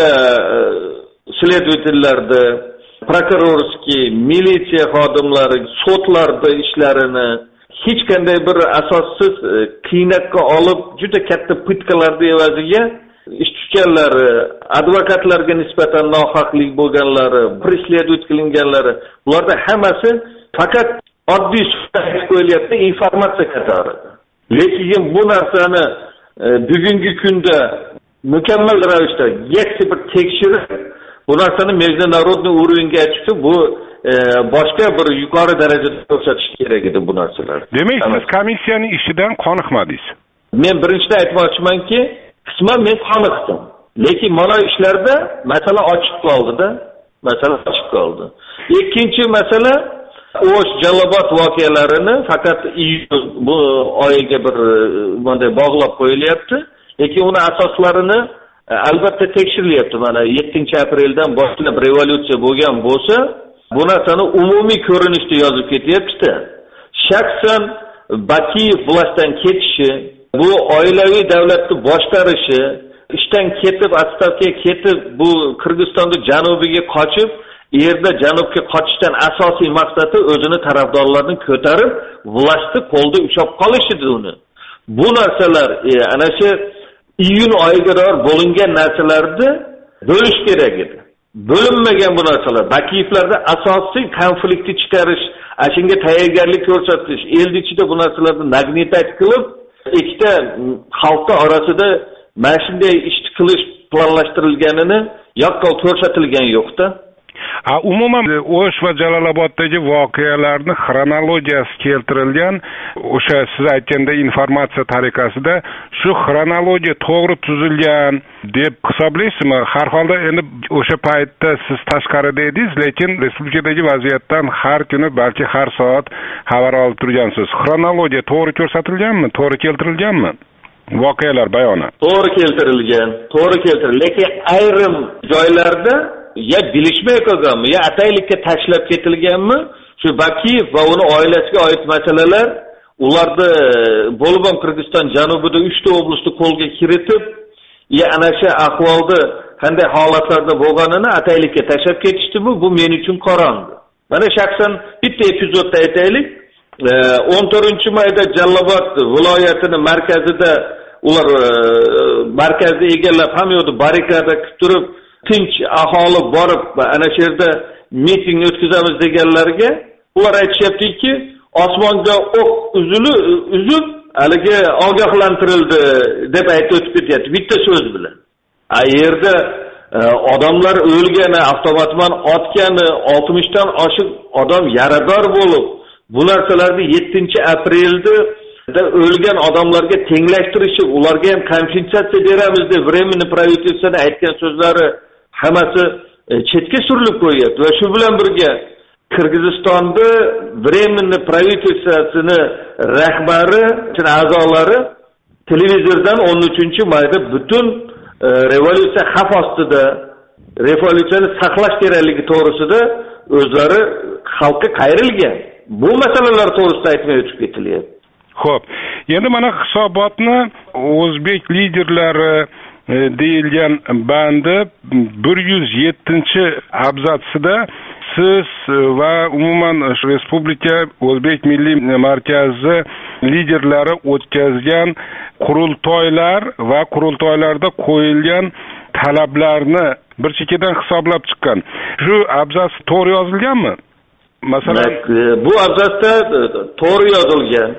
[SPEAKER 5] следовательlarni, prokurorskiy, militsiya xodimlari, sudlarda ishlarini hech qanday bir asossiz qiynaqqa olib, juda katta pытkalarni evaziga ish tutganlari, advokatlarga nisbatan nohaqlik bo'lganlari, преследовать qilinganlari, bularda hammasi faqat oddiy suhbat qo'yilyapti, informatsiya qatori. Lekin bu narsani bugungi kunda mukammal ravishda yakka bir tekshirib, bu narsani международный уровеньga chiqib, bu boshqa bir yuqori darajada ko'rsatish kerak edi bu narsalar.
[SPEAKER 16] Demak, siz komissiyaning ishidan qoniqmadingiz.
[SPEAKER 5] Men birinchidan aytmoqchimanki, qisman men qoniqdim. Lekin mana ishlarda masala ochiq qoldi-da, masala ochiq qoldi. Ikkinchi masala O'sh Jalolobod voqealarini faqat iyun bu oyiga bir bunday bog'lab qo'yilyapti. Lekin uni asoslarini albatta tekshirilyapti. Mana yettinchi apreldan boshlab revolyutsiya bo'lgan bo'lsa, bu narsani umumiy ko'rinishda yozib ketyapti-da. Shaxsan Bakiyev vlasdan ketishi, bu oilaviy davlatni boshqarishi, ishdan ketib, atstavga ketib, bu Qirg'izistonda janubiga qochib, yerda janubga qochishdan asosiy maqsadi o'zini tarafdorlarini ko'tarib, vlasni qo'lda ushlab qolish edi uni. Bu narsalar e, ana shu iyun oyiga doir bo'lingan narsalarni bo'lish kerak edi. Bo'linmagan bu narsalar. Bakiyevlarda asosiy konfliktni chiqarish, ashunga tayyorgarlik ko'rsatish, el ichida bu narsalarni magnitayt qilib, ikkita xalqlar orasida mana shunday ish qilish planlashtirilganini yaqqol ko'rsatilgan yo'q-da.
[SPEAKER 16] A, umuman O'sh va Jaloloboddagi voqealarni xronologiyasi keltirilgan, o'sha siz aytganda informatsiya tariqasida shu xronologiya to'g'ri tuzilgan deb hisoblaysizmi? Har holda endi o'sha paytda siz tashqarida edingiz, lekin respublikadagi vaziyatdan har kuni, balki har soat xabar olib turgansiz. Xronologiya to'g'ri ko'rsatilganmi? To'g'ri keltirilganmi? Voqealar bayoni
[SPEAKER 5] to'g'ri keltirilgan, to'g'ri keltirilgan, lekin ayrim joylarda ya bilishmay qolganmi, ya ataylikka tashlab ketilganmi, shu Bakiyev va uni oilasiga oid masalalar, ularda bo'lgan Qirg'iziston janubida uchta oblastni qo'lga kiritib, ya ana shu ahvolda qanday holatlarda bo'lganini ataylikka tashlab ketishdimi, bu men uchun qorong'i. Mana shaxsan bitta epizodda aytaylik. o'n to'rtinchi mayda Jalolobod viloyatini markazida ular markazni egallab, ham yo'qda barrikada qilib turib, tinch aholi borib ana shu yerda miting o'tkazamiz deganlarga ular aytishyaptiki, osmonga o'q uzili uzib haligi ogohlantirildi deb aytib o'tib ketyapti bitta so'z bilan. A yerda odamlar o'lgani, avtomatman otgani, oltmishdan oshiq odam yarador bo'lib, bu narsalarni yettinchi aprelda o'lgan odamlarga tenglashtirishi, ularga ham kompensatsiya beramiz deb Временный правительствоda aytgan so'zlari hammasi chetga surilib qo'yapti va shu bilan birga Qirg'izistonda Временный правительствосini rahbari, a'zolari televizordan o'n uchinchi mayda butun revolyutsiya xavf ostida, revolyutsiyani saqlash kerakligi to'g'risida o'zlari xalqqa qayrilgan. Bu masalalar to'g'risida aytmay o'tib ketilyapti.
[SPEAKER 16] Xo'p, endi mana hisobotni o'zbek liderlari deyilgan bandi bir yuz yettinchi abzatsida siz va umuman respublika O'zbek Milliy markazi liderlari o'tkazgan qurultoylar va qurultoylarda qo'yilgan talablarni bir chekkadan hisoblab chiqqan. Shu abzats to'g'ri yozilganmi? Masalan,
[SPEAKER 5] bu abzatsda to'g'ri yozilgan.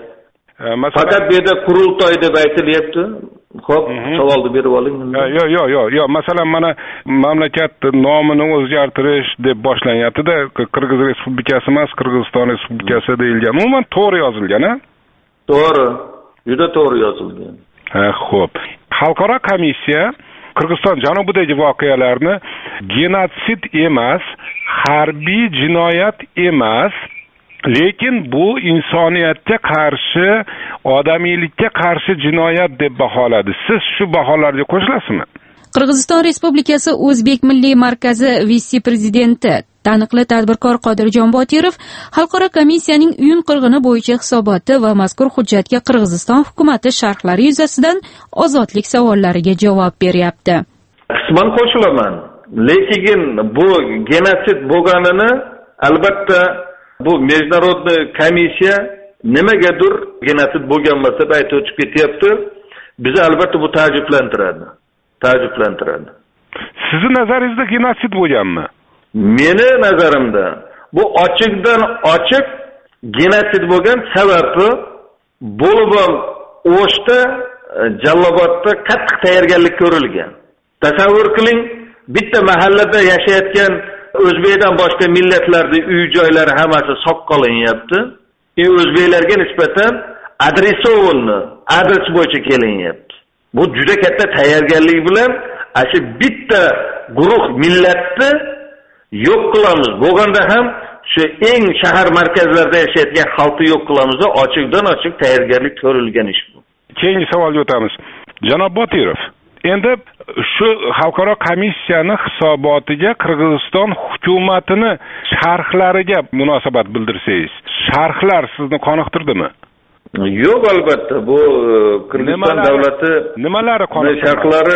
[SPEAKER 5] Faqat bu yerda qurultoy deb aytilyapti. Xo'p, savolni berib oling.
[SPEAKER 16] Yo'q, yo'q, yo'q, yo'q. Masalan, mana mamlakat nomini o'zgartirish deb boshlanyapti-da, Qirg'iz Respublikasi emas, Qirg'iziston Respublikasi deyilgan. Umuman to'g'ri yozilgan, a?
[SPEAKER 5] To'g'ri. Juda to'g'ri yozilgan.
[SPEAKER 16] Ha, xo'p. Xalqaro komissiya Qirg'iziston janubidagi voqealarni genotsid emas, harbiy jinoyat emas, lekin bu insoniyatga qarshi, odamiylikka qarshi jinoyat deb baholadi. Siz shu baholarga qo'shilasizmi?
[SPEAKER 10] Qirg'iziston Respublikasi O'zbek Milliy markazi vitse-prezidenti, taniqli tadbirkor Qodirjon Botirov xalqaro komissiyaning iyun qirg'ini bo'yicha hisoboti va mazkur hujjatga Qirg'iziston hukumati sharhlari yuzasidan ozodlik savollariga javob beryapti.
[SPEAKER 5] Qisman qo'shilaman, lekin bu genotsid bo'lganini albatta bu международный komissiya nimagadir genotsid bo'lganmas deb aytib o'tib ketyapti. Bizni albatta bu ta'jiblantiradi. Ta'jiblantiradi.
[SPEAKER 16] Sizni nazaringizda genotsid bo'lganmi?
[SPEAKER 5] Meni nazarimda bu ochiqdan ochiq genotsid bo'lgan, sababi bo'lib O'shda, Jalolobodda qattiq tayyorgarlik ko'rilgan. Tasavvur qiling, bitta mahallada yashayotgan O'zbekdan boshqa millatlarning uy-joylari hammasi soqqolinyapti. E o'zbeklarga nisbatan adresovni adres bo'yicha kelinyapti. Bu juda katta tayyorgarlik bilan shu bitta guruh millatni yo'q qilamiz. Bo'lganda ham shu eng shahar markazlarida yashayotgan xalqni yo'q qilamiz. Ochiqdan ochiq tayyorgarlik ko'rilgan ish bu.
[SPEAKER 16] Keyingi savolga o'tamiz. Janob Botirov, endi shu xalqaro komissiyani hisobotiga Qirg'iziston hukumatini sharhlariga munosabat bildirsangiz, sharhlar sizni qoniqtirdimi?
[SPEAKER 5] Yo'q, albatta. Bu Qirg'iziston davlati
[SPEAKER 16] nimalari qoniqtirdi?
[SPEAKER 5] Sharhlari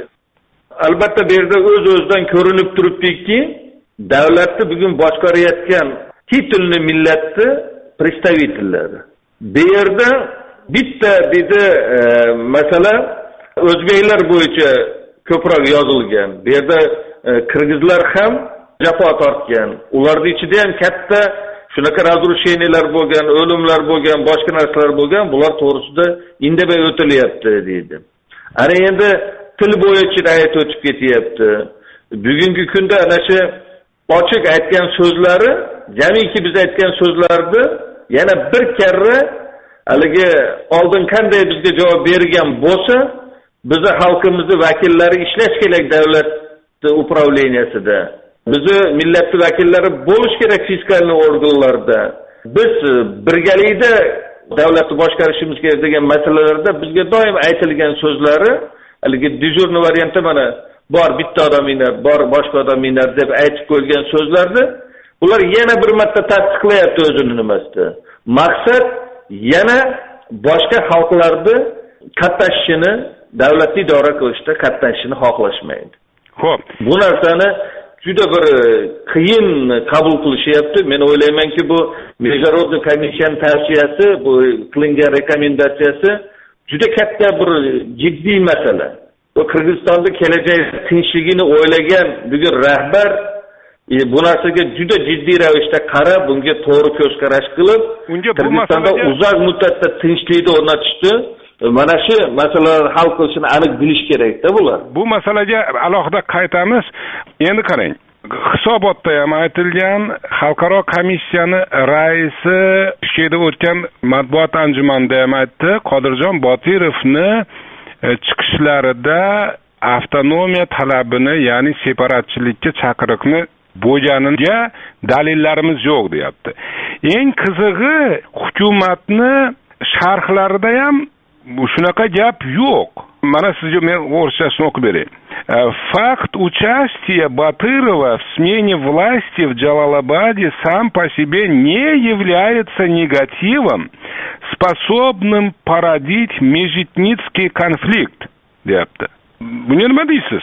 [SPEAKER 5] albatta bu yerda o'z-o'zidan ko'rinib turibdiki, davlatni bugun boshqarayotgan titulli millatni представительlari. Bu yerda bitta dedi e, masala o'zbeklar bo'yicha ko'proq yozilgan. Bu yerda e, qirg'izlar ham jafo tortgan. Ularning ichida ham katta shunaqa razrusheniyalar bo'lgan, o'limlar bo'lgan, boshqa narsalar bo'lgan. Bular to'g'risida indamay o'tilyapti deydi. Ana endi til bo'yicha aytib o'tib ketyapti. Bugungi kunda ana shu ochiq aytgan so'zlari, jamiki biz aytgan so'zlarni yana bir karra haligi oldin qanday bizga javob bergan bo'lsa, bizni xalqimizning vakillari ishlash kerak davlat upravleniyasida. Bizni millatning vakillari bo'lish kerak fiskal organlarda. Biz birgalikda davlatni boshqarishimiz kerak degan masalalarda bizga doim aytilgan so'zlari haligi dejurniy variantda mana bor bitta odam inar, bor boshqa odam inar deb aytib qo'ygan so'zlarni ular yana bir marta tasdiqlayapti o'zini nimasida. Maqsad yana boshqa xalqlarni qatnashishini, davlatni idora qilishda qatnashishini xohlashmaydi.
[SPEAKER 16] Xo'p,
[SPEAKER 5] bu narsani juda bir qiyin qabul qilishyapti. Men o'ylaymanki bu Международный komissiyaning tavsiyasi, bu qilingan rekomendatsiyasi juda katta bir jiddiy masala. Bu Qirg'izistonda kelajak tinchligini o'ylagan bugun rahbar e, bu narsaga juda jiddiy ravishda qarab, bunga to'g'ri ko'z qarash qilib, Qirg'izistonda uzoq muddatda tinchlikni o'rnatishdi. Mana shu masalalarni hal qilishini aniq bilish kerak-da bular.
[SPEAKER 16] Bu masalaga alohida qaytamiz. Endi qarang, hisobotda ham aytilgan, xalqaro komissiyani raisi Toshkentda o'tgan matbuot anjumanida ham aytdi, Qodirjon Botirovni chiqishlarida avtonomiya talabini, ya'ni separatchilikka chaqiriqni bo'lganiga dalillarimiz yo'q deyapti. Eng qizig'i, hukumatni sharhlarida ham shunaqa gap yo'q. Mana sizga men o'rchasini o'qib beray. Факт участия Батырова в смене власти в Джалалабаде сам по себе не является негативом, способным породить межэтнический конфликт, deyapti. Buni nima deysiz?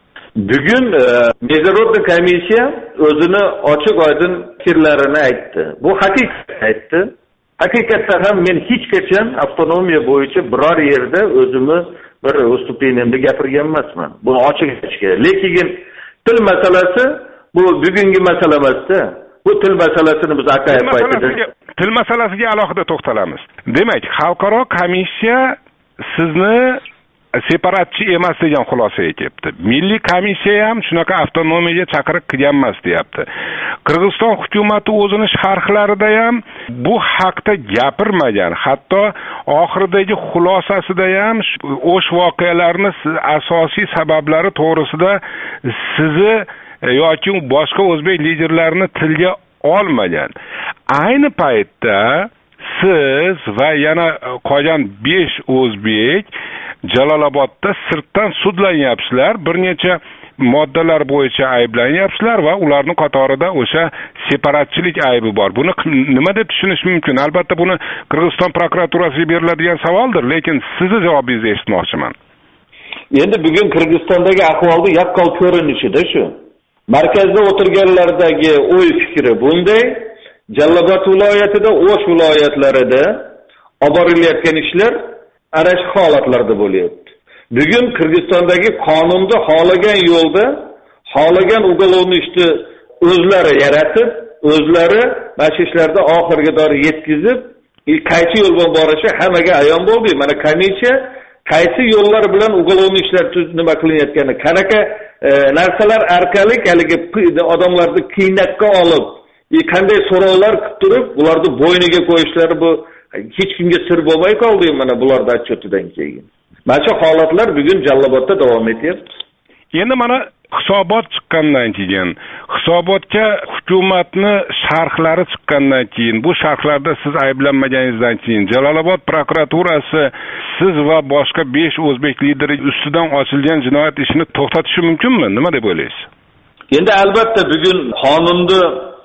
[SPEAKER 5] Bugun Международный komissiya o'zini ochiq-oydin fikrlarini aytdi. Bu haqiqat aytdi. Haqiqatda ham men hech qachon avtonomiya bo'yicha biror yerda o'zimni bir vыступленiyamda gapirgan emasman. Buni ochiq aytish kerak. Lekin til masalasi bu bugungi masala emas-da. Bu til masalasini biz aqayib aytdik.
[SPEAKER 16] Til masalasiga alohida to'xtalamiz. Demak, xalqaro komissiya sizni separatchi emas degan xulosaga kelibdi. Milliy komissiya ham shunaqa avtonomiyaga chaqiriq qilgan emas deyapti. Qirg'iziston hukumati o'zini sharhlarida ham bu haqda gapirmagan. Hatto oxiridagi xulosasida ham o'sh voqealarni asosiy sabablari to'g'risida sizni yoki boshqa o'zbek liderlarini tilga olmagan. Ayni paytda siz va yana qolgan besh o'zbek Jalolobodda sirtdan sudlanyapsizlar, bir necha moddalar bo'yicha ayblanyapsizlar va ularning qatorida o'sha separatchilik aybi bor. Buni nima deb tushunish mumkin? Albatta buni Qirg'iziston prokuraturasiga beriladigan savoldir, lekin sizni javobingizni eshitmoqchiman.
[SPEAKER 5] Endi bugun Qirg'izistondagi ahvolni yaqqol ko'rinishida shu. Markazda o'tirganlardagi o'y fikri bunday, Jalolobod viloyatida, O'sh viloyatlarida olib borilayotgan ishlar ana shu holatlarda bo'lyapti. Bugun Qirg'izistondagi qonunda xohlagan yo'lda, xohlagan ugolovni ishni o'zlari yaratib, o'zlari mashishlarda oxirgi dori yetkazib, qaysi yo'l bilan borishi hammaga ayon bo'ldi. Mana komissiya qaysi yo'llar bilan ugolovni ishlar nima qilinayotgani, qanaqa e, narsalar orqali haligi odamlarni qiynaqqa olib, e, qanday so'rovlar qilib turib, ularni bo'yniga qo'yishlari bu hech kimga sir bo'lmay qoldi mana bularda отчетidan keyin. Mana shu holatlar bugun Jalolobodda davom etyapti.
[SPEAKER 16] Endi mana hisobot chiqqandan keyin, hisobotga hukumatni sharhlari chiqqandan keyin, bu sharhlarda siz ayblanmaganingizdan keyin Jalolobod prokuraturasi siz va boshqa besh o'zbek lideri ustidan ochilgan jinoyat ishini to'xtatishi mumkinmi? Nima deb o'ylaysiz?
[SPEAKER 5] Endi albatta bugun qonunni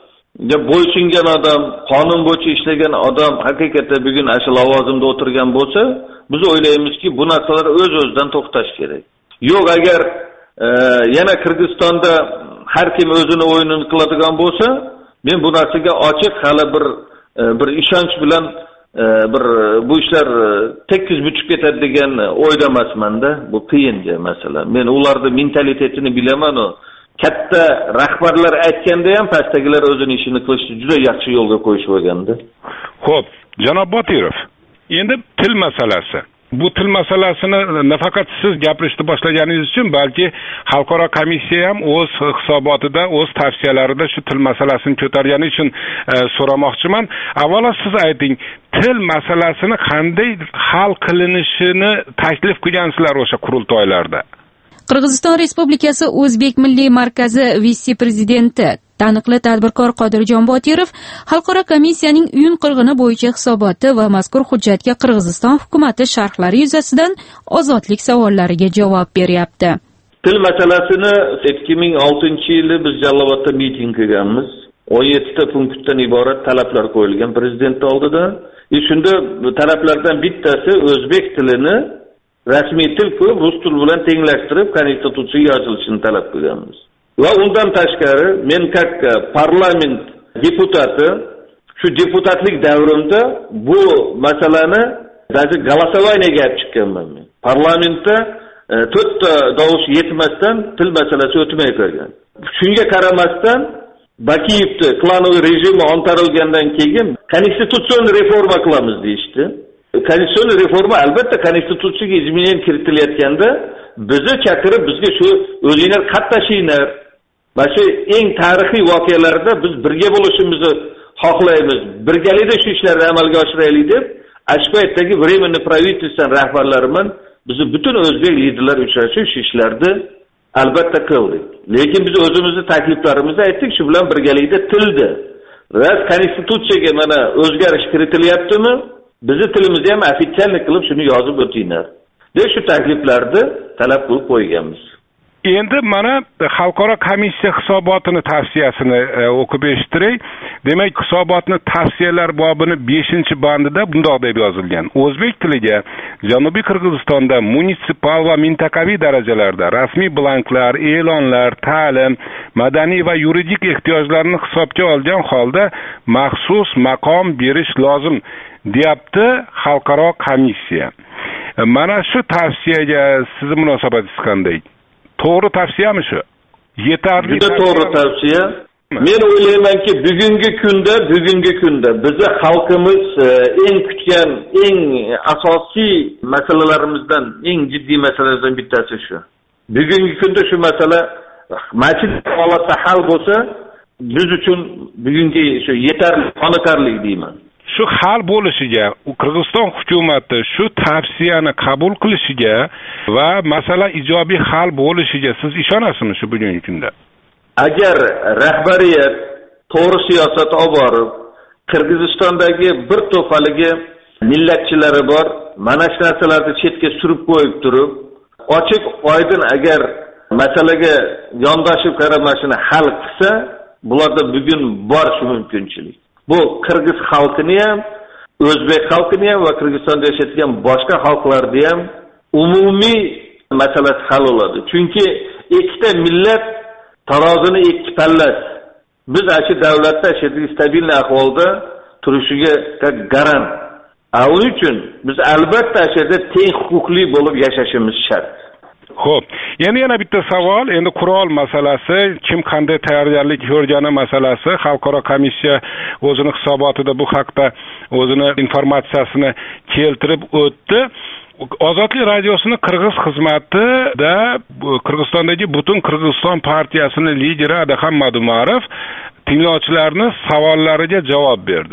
[SPEAKER 5] bo'ysungan odam, qonun bo'yicha ishlagan odam haqiqatda bugun asl lavozimda o'tirgan bo'lsa, biz o'ylaymizki, bu narsalar o'z-o'zidan to'xtash kerak. Yo'q, agar e, yana Qirg'izistonda har kim o'zini o'yinini qiladigan bo'lsa, men bu narsaga ochiq hali bir e, bir ishonch bilan e, bir bu ishlar tekis bitib ketadi degan o'yda emasman-da. Bu qiyinga masala. Men ularning mentalitetini bilaman. O katta rahbarlar aytganda ham pastdagilar o'zini ishini qilishni juda yaxshi yo'lga qo'yishib olganda.
[SPEAKER 16] Xo'p, janob Botirov, endi til masalasi. Bu til masalasini nafaqat siz gapirishni boshlaganingiz uchun, balki xalqaro komissiya ham o'z hisobotida, o'z tavsiyalarida shu til masalasini ko'targani uchun e, so'ramoqchiman. Avvalo siz ayting, til masalasini qanday hal qilinishini taklif qilgansizlar o'sha qurultoylarda?
[SPEAKER 10] Qirg'iziston Respublikasi O'zbek Milliy markazi vitse-prezidenti taniqli tadbirkor Qodirjon Botirov xalqaro komissiyaning uyun qirg'ini bo'yicha hisoboti va mazkur hujjatga Qirg'iziston hukumati sharhlari yuzasidan ozodlik savollariga javob beryapti.
[SPEAKER 5] Til masalasini ikki ming oltinchi yili biz Jalolobodda miting qilganmiz. o'n yettita punktdan iborat talablar qo'yilgan prezident oldida. E shunda talablardan bittasi o'zbek tilini rasmiy til qilib, rus tili bilan tenglashtirib, konstitutsiyaga yozilishini talab qilganmiz. Va undan tashqari men katta parlament deputati shu deputatlik davrimda bu masalani даже голосованиеga olib chiqqanman men. Parlamentda to'rtta tovush yetmasdan til masalasi o'tmay qolgan. Shunga qaramasdan Bakiyevni klanoviy rejimi ontarilgandan keyin konstitutsion reforma qilamiz deyishdi. Konstitusion reforma albatta konstitutsiyaga izmenen kiritilayotganda bizni chaqirib bizga shu o'zinglar qatnashinglar. Mana shu eng tarixiy voqealarda biz birga bo'lishimizni xohlaymiz. Birgalikda shu ishlarni amalga oshiraylik deb Ashpaytdagi Временный правительство rahbarlari bilan bizni butun o'zbek liderlar uchrashuv shu ishlarni albatta qildik. Lekin biz o'zimizni takliflarimizni aytdik, shu bilan birgalikda tildi. Va konstitutsiyaga mana o'zgarish kiritilyaptimi? Bizi tilimizni ham ofitsiallik qilib shuni yozib o'tinglar. Deb shu takliflarni talab qilib qo'yganmiz.
[SPEAKER 16] Endi mana xalqaro komissiya hisobotini tavsiyasini e, o'qib eshittiray. Demak, hisobotni tavsiyalar bobini beshinchi bandida bundoq deb yozilgan. O'zbek tiliga Janubiy Qirg'izistonda munisipal va mintaqaviy darajalarda rasmiy blanklar, e'lonlar, ta'lim, madaniy va yuridik ehtiyojlarni hisobga olgan holda maxsus maqom berish lozim, deyapti xalqaro komissiya. Mana shu tavsiyaga sizning munosabatingiz qanday? To'g'ri tavsiyami shu? Yetarli.
[SPEAKER 5] Juda to'g'ri tavsiya. Men o'ylaymanki, bugungi kunda, bugungi kunda bizni xalqimiz eng kutgan, eng asosiy masalalarimizdan, eng jiddiy masalalardan bittasi shu. Bugungi kunda shu masala masjid holatda hal bo'lsa, biz uchun bugungi shu yetarli, qoniqarli deyman.
[SPEAKER 16] Shu hal bo'lishiga, Qirg'iziston hukumati shu tavsiyani qabul qilishiga va masala ijobiy hal bo'lishiga siz ishonasizmi shu bugungi kunda?
[SPEAKER 5] Agar rahbariyat to'g'ri siyosat olib borib, Qirg'izistondagi bir to'paligi millatchilari bor, mana shu narsalarni chetga surib qo'yib turib, ochiq oydin agar masalaga yondashib qaramashini hal qilsa, bularda bugun bor shu mumkinchilik. Bu Qirg'iz xalqini ham, O'zbek xalqini ham va Qirg'izistonda yashayotgan boshqa xalqlarni ham umumiy masalasi hal bo'ladi. Chunki ikkita millat tarozini ikki pallasi. Biz ashi davlatda ashaddiy stabil ahvolda turishiga garant. Shuning uchun biz albatta ashada teng huquqli bo'lib yashashimiz shart.
[SPEAKER 16] Xo'p, endi yana bitta savol, endi qurol masalasi, kim qanday tayyorgarlik ko'rgani masalasi, xalqaro komissiya o'zining hisobotida bu haqda o'zini informatsiyasini keltirib o'tdi. Ozodlik radiosining Qirg'iz xizmatida Qirg'izistondagi butun Qirg'iziston partiyasining lideri Adaham Madumarov tinglovchilarning savollariga javob berdi.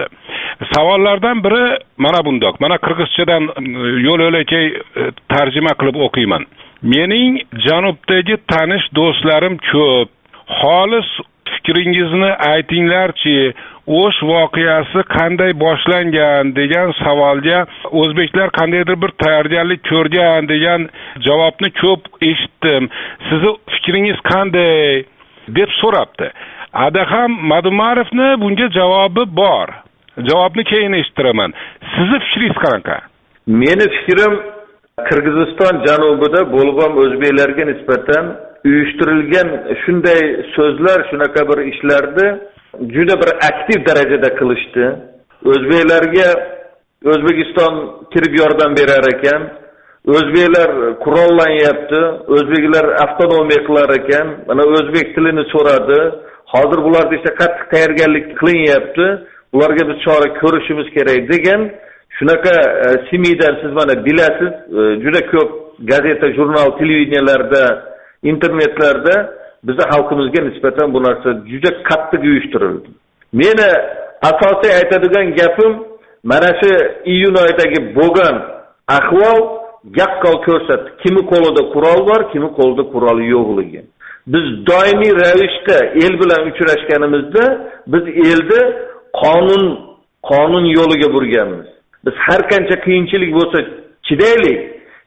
[SPEAKER 16] Savollardan biri mana bundoq. Mana qirg'izchadan yo'l yo'lakay tarjima qilib o'qiyman. Mening janubdagi tanish do'stlarim ko'p. Xolis fikringizni aytinglarchi, o'sh voqeasi qanday boshlangan degan savolga o'zbeklar qandaydir bir tayyorgarlik ko'rgan degan javobni ko'p eshitdim. Sizni fikringiz qanday deb so'rabdi. Adaham Madumarovni bunga javobi bor. Javobni keyin eshitiraman. Sizni fikringiz qanaqa?
[SPEAKER 5] Meni fikrim Qirg'iziston janubida bo'lgan o'zbeklarga nisbatan uyushtirilgan shunday so'zlar, shunaqa bir ishlarni juda bir aktiv darajada qilishdi. O'zbeklarga O'zbekiston kirib yordam berar ekan, o'zbeklar qurollanyapti, o'zbeklar avtonomiya qilar ekan, mana o'zbek tilini so'radi. Hozir bularda esa qattiq tayyorgarlik qilinyapti. Ularga biz chora ko'rishimiz kerak degan shunaqa simidan siz mana bilasiz, juda ko'p gazeta, jurnal, televideniyalarda, internetlarda bizni xalqimizga nisbatan bu narsa juda qattiq uyushtirildi. Meni asosiy aytadigan gapim mana shu iyun oyidagi bo'lgan ahvol yaqqol ko'rsatdi. Kimi qo'lida qurol bor, kimi qo'lida qurol yo'qligi. Biz doimiy ravishda el bilan uchrashganimizda biz elni qonun qonun yo'liga burganmiz. Biz har qancha qiyinchilik bo'lsa chidaylik,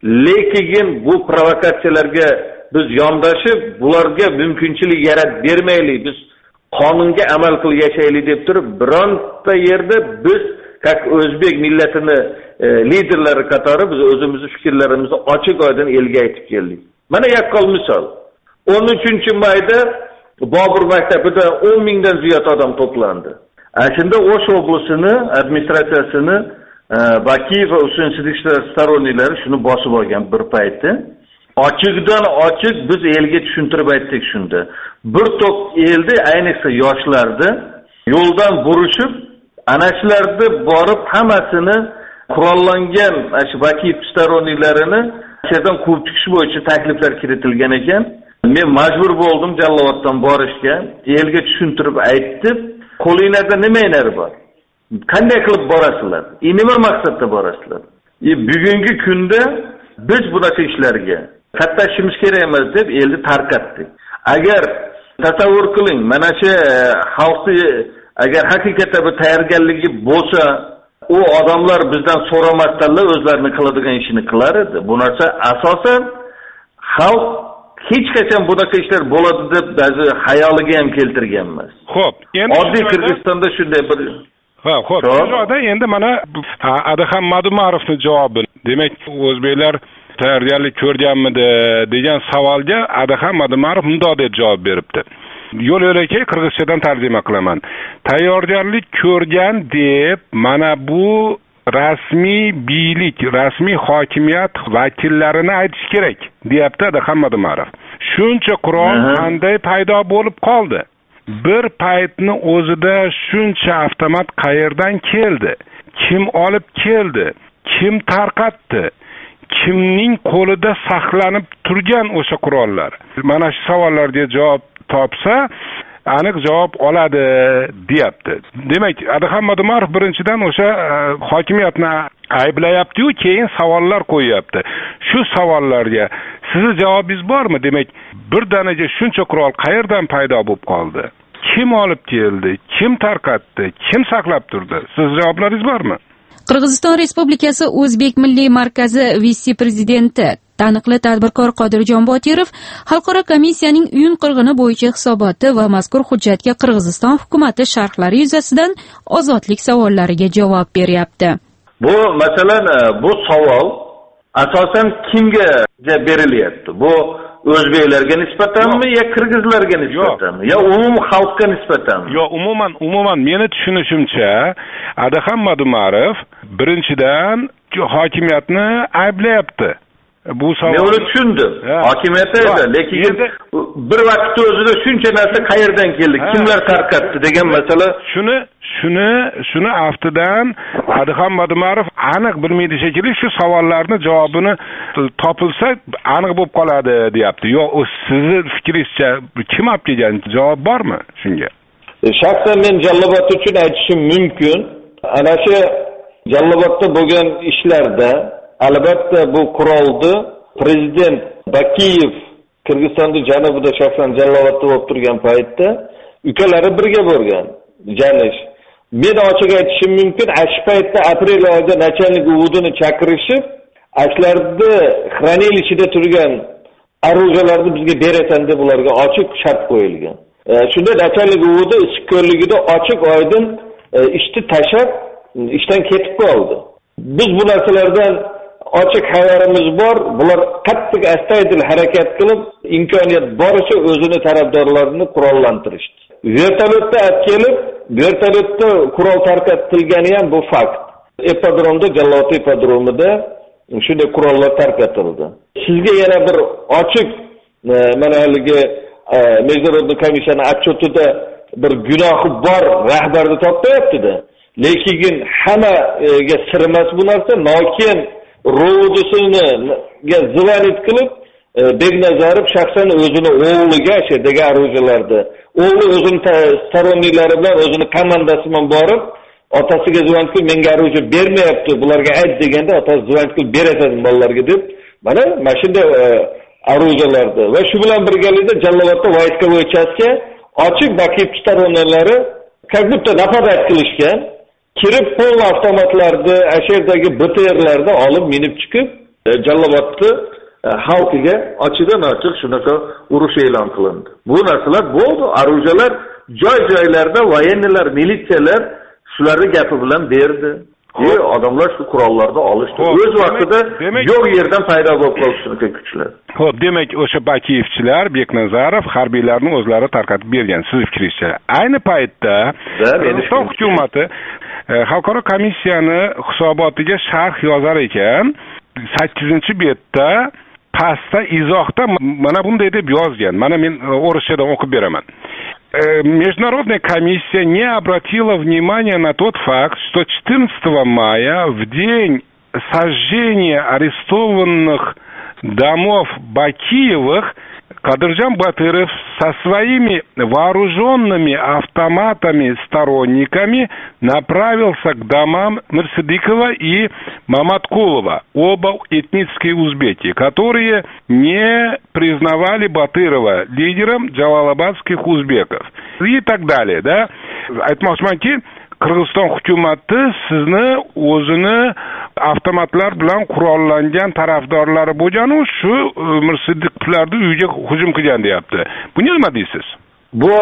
[SPEAKER 5] lekin bu provokatsiyalarga biz yondashib, bularga mumkinchilik yaratib bermaylik. Biz qonunga amal qilib yashaylik deb turib, bironta yerda biz как o'zbek millatini e, liderlari qatori biz o'zimizning fikrlarimizni ochiq-oydin elga aytib keldik. Mana yaqqol misol. o'n uchinchi mayda Bobur maktabida o'n mingdan ziyod odam to'plandi. Shunda O'sh oblastini administratsiyasini Bakiyev va Usinsidik storonniklari shuni bosib olgan bir paytda. Ochiqdan ochiq biz elga tushuntirib aytdik shunda. Bir to'p elni, ayniqsa yoshlarni yo'ldan burishib, ana shularni borib hammasini qurollangan shu Bakiyev storonniklarini yerdan quvib chiqish bo'yicha takliflar kiritilgan ekan. Men majbur bo'ldim Jallovotdan borishga, elga tushuntirib aytdim. Qo'lingizda nimalar bor? Qanday qilib borasizlar? Nima maqsadda borasizlar? E, bugungi kunda biz bunaqa ishlarga qatnashishimiz kerak emas deb elni tarqatdik. Agar tasavvur qiling, mana shu xalqni agar haqiqatda bir tayyorgarligi bo'lsa, u odamlar bizdan so'ramasdan o'zlarini qiladigan ishini qilar edi. Bu narsa asosan xalq hech qachon bunaqa ishlar bo'ladi deb ba'zi xayoliga ham keltirgan emas.
[SPEAKER 16] Xo'p,
[SPEAKER 5] endi oddiy Qirg'izistonda shunday bir
[SPEAKER 16] ha, xo'p. Joyda endi mana Adaham Madumarovning javobi. Demak, o'zbeklar tayyorgarlik ko'rganmidi degan savolga Adaham Madumarov bunday deb javob beribdi. Yo'l yo'lakay qirg'izchadan tarjima qilaman. Tayyorgarlik ko'rgan deb mana bu rasmiy bilik, rasmiy hokimiyat vakillarini aytish kerak, deyapti Adaham Madumarov. Shuncha qurol qanday paydo bo'lib qoldi? Bir paytni o'zida shuncha avtomat qayerdan keldi? Kim olib keldi? Kim tarqatdi? Kimning qo'lida saqlanib turgan o'sha qurollar? Mana shu savollarga javob topsa, aniq javob oladi, deyapti. Demak, Adaham Madumarov birinchidan o'sha hokimiyatni ayblayapti-yu, keyin savollar qo'yapti. Shu savollarga sizning javobingiz bormi? Demak, bir danaga shuncha qurol qayerdan paydo bo'lib qoldi? Kim olib keldi? Kim tarqatdi? Kim saqlab turdi? Siz javoblaringiz bormi?
[SPEAKER 10] Qirg'iziston Respublikasi O'zbek Milliy markazi vitse-prezidenti taniqli tadbirkor Qodirjon Botirov xalqaro komissiyaning iyun qirg'ini bo'yicha hisoboti va mazkur hujjatga Qirg'iziston hukumati sharhlari yuzasidan ozodlik savollariga javob beryapti.
[SPEAKER 5] Bu masalan bu savol asosan kimga berilyapti? Bu o'zbeklarga nisbatanmi yo qirg'izlarga nisbatanmi yo umumiy xalqqa nisbatanmi?
[SPEAKER 16] Yo, umuman, umuman meni tushunishimcha Adaham Madumarov birinchidan hokimiyatni ayblayapti. Bu savol.
[SPEAKER 5] Men uni tushundim. Hokimiyat edi, lekin bir vaqtda o'zida shuncha narsa qayerdan keldi, kimlar tarqatdi degan masala.
[SPEAKER 16] Shuni, shuni, shuni aftidan Adaham Madumarov aniq bilmaydi shekilli, shu savollarni javobini topilsa aniq bo'lib qoladi, deyapti. Yo, o sizning fikringizcha kim olib kelgan? Javob bormi shunga?
[SPEAKER 5] Shaxsan men Jallovot uchun aytishim mumkin. ana shu Jalolobodda bo'lgan ishlarda albatta bu qurolni prezident Bakiyev Qirg'izistonning janubida shaxsan Jalolobodda bo'lib turgan paytda ukalari birga bo'lgan. Janish. Men ochiq aytishim mumkin, shu paytda aprel oyida начальник uvudini chaqirishib, ashlarni xranilishida turgan оружияларni bizga berasan deb ularga ochiq shart qo'yilgan. E, shunda начальник uvudi issiqko'rligida ochiq oydin e, ishni tashab ishdan ketib qoldi. Biz bu narsalardan ochiq xabarimiz bor. Bular qattiq astoydil harakat qilib, imkoniyat boricha o'zini tarafdorlarini qurollantirishdi. Vertolyotda olib kelib, vertolyotda qurol tarqatilgani ham bu fakt. Ipodromda, Jalolobod ipodromida shunday qurollar tarqatildi. Sizga yana bir ochiq e, mana haligi e, Международный komissiyaning отчетida bir gunohi bor rahbarni topmayapti-da. Lekin hammaga sir emas bu narsa. Nokin Ro'disini zvanit qilib Begnazarov shaxsan o'zini o'g'liga sherdagi arujalardi. O'g'li o'zining storonniklari bilan o'zini komandasi bilan borib, otasiga zvanit qilib, menga aruja bermayapti, bularga ayt deganda otasi zvanit qilib berasan bolalarga deb, mana mana shunday arujalardi. Va shu bilan birgalikda Jalolobodda vayskovoy uchastka ochiq Bakiyev storonlari как будто napadat qilishgan. Kirib pol avtomatlarni, asherdagi B T R'larni olib minib chiqib, Jalolobodni xalqiga ochiqdan ochiq shunaqa urush e'lon qilindi. Bu narsalar bo'ldi, arujalar joy-joylarda voyennilar, militsiyalar shularni gapi bilan berdi. E odamlar shu qurollarni olishdi. O'z vaqtida yo'q yerdan paydo bo'lib qoldi shunaqa kuchlar.
[SPEAKER 16] Xo'p, demak, o'sha Bakiyevchilar, Beknazarov harbiylarni o'zlari tarqatib bergan, siz fikringizcha. Ayni paytda Qirg'iziston hukumati xalqaro komissiyani hisobotiga sharh yozar ekan, sakkizinchi betda pastda izohda mana bunday deb yozgan. Mana men o'rischadan o'qib beraman. Международная комиссия не обратила внимания на тот факт, что четырнадцатого мая, в день сожжения арестованных домов Бакиевых, Кадыржан Батыров со своими вооруженными автоматами сторонниками направился к домам Мырсыдыкова и Маматкулова, оба этнические узбеки, которые не признавали Батырова лидером джалалабадских узбеков и так далее, да? Aytmoqchimanki, Qirg'iziston hukumati sizni o'zini avtomatlar bilan qurollangan tarafdorlari bo'lgan u shu Mirsidiqlarni uyiga hujum qilgan deyapti. Buni nima deysiz?
[SPEAKER 5] Bu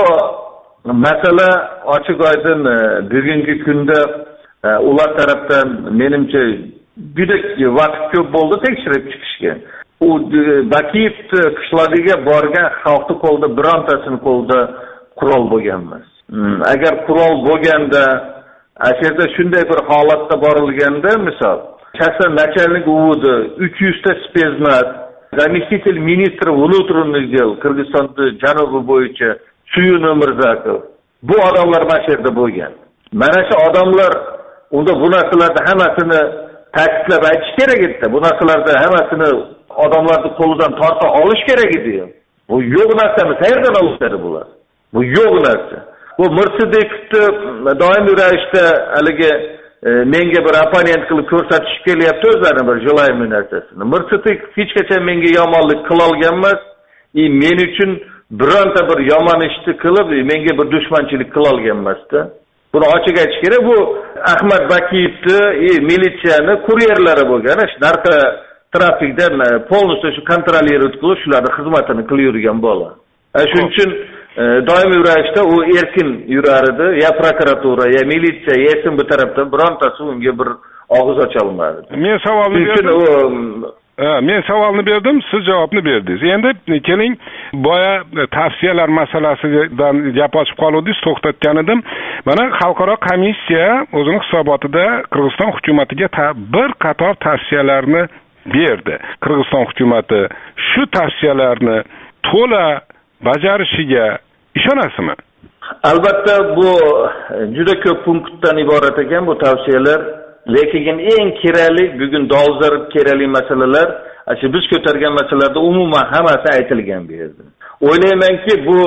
[SPEAKER 5] masala ochiq oydin bugungi kunda ular tarafdan menimcha juda vaqt ko'p bo'ldi tekshirib chiqishga. U Bakiyev qishlog'iga borgan xalqni qo'lida birontasini qo'lida qurol bo'lgan emas. Agar qurol bo'lganda, ashirda shunday bir holatda borilganda, misol, shaxsan начальник uvudi uch yuz ta spetsnaz, заместитель министра внутренних дел Qirg'izistonning janubi bo'yicha Suyun Mirzakov. Bu odamlar masherda bo'lgan. Mana shu odamlar unda bu narsalarni hammasini ta'kidlab aytish kerak edi. Bu narsalarni hammasini odamlarning qo'lidan torta olish kerak edi. Bu yo'q narsani qayerdan olishadi bular? Bu yo'q narsa. Bu Mirsidiqni doimiy ravishda haligi menga bir opponent qilib ko'rsatishib kelyapti o'zlarini bir jiloymi narsasini. Mirsidiq hech qachon menga yomonlik qila olgan emas, и men uchun bironta bir yomon ishni qilib, menga bir dushmanchilik qila olgan emas-da. Buni ochiq aytish kerak. Bu Ahmad Bakiyevni, militsiyani kuryerlari bo'lgan, shu narxa trafikdan полностью shu kontrolировать qilib, shularning xizmatini qilib yurgan bola. Shuning uchun doimiy ravishda u erkin yurar edi. Ya prokuratura, ya militsiya, yesin bu tarafdan birontasi unga bir og'iz ocha olmadi.
[SPEAKER 16] Men savolni berdim. Ha, men savolni berdim, siz javobni berdingiz. Endi keling, boya tavsiyalar masalasidan gap ochib qoluvdingiz, to'xtatgan edim. Mana xalqaro komissiya o'zining hisobotida Qirg'iziston hukumatiga bir qator tavsiyalarni berdi. Qirg'iziston hukumati shu tavsiyalarni to'la bajarishiga ishonasizmi?
[SPEAKER 5] Albatta bu juda ko'p punktdan iborat ekan bu tavsiyalar, lekin eng kerakli bugun dolzarb kerakli masalalar, shu biz ko'targan masalalarda umuman hammasi aytilgan bu yerda. O'ylaymanki bu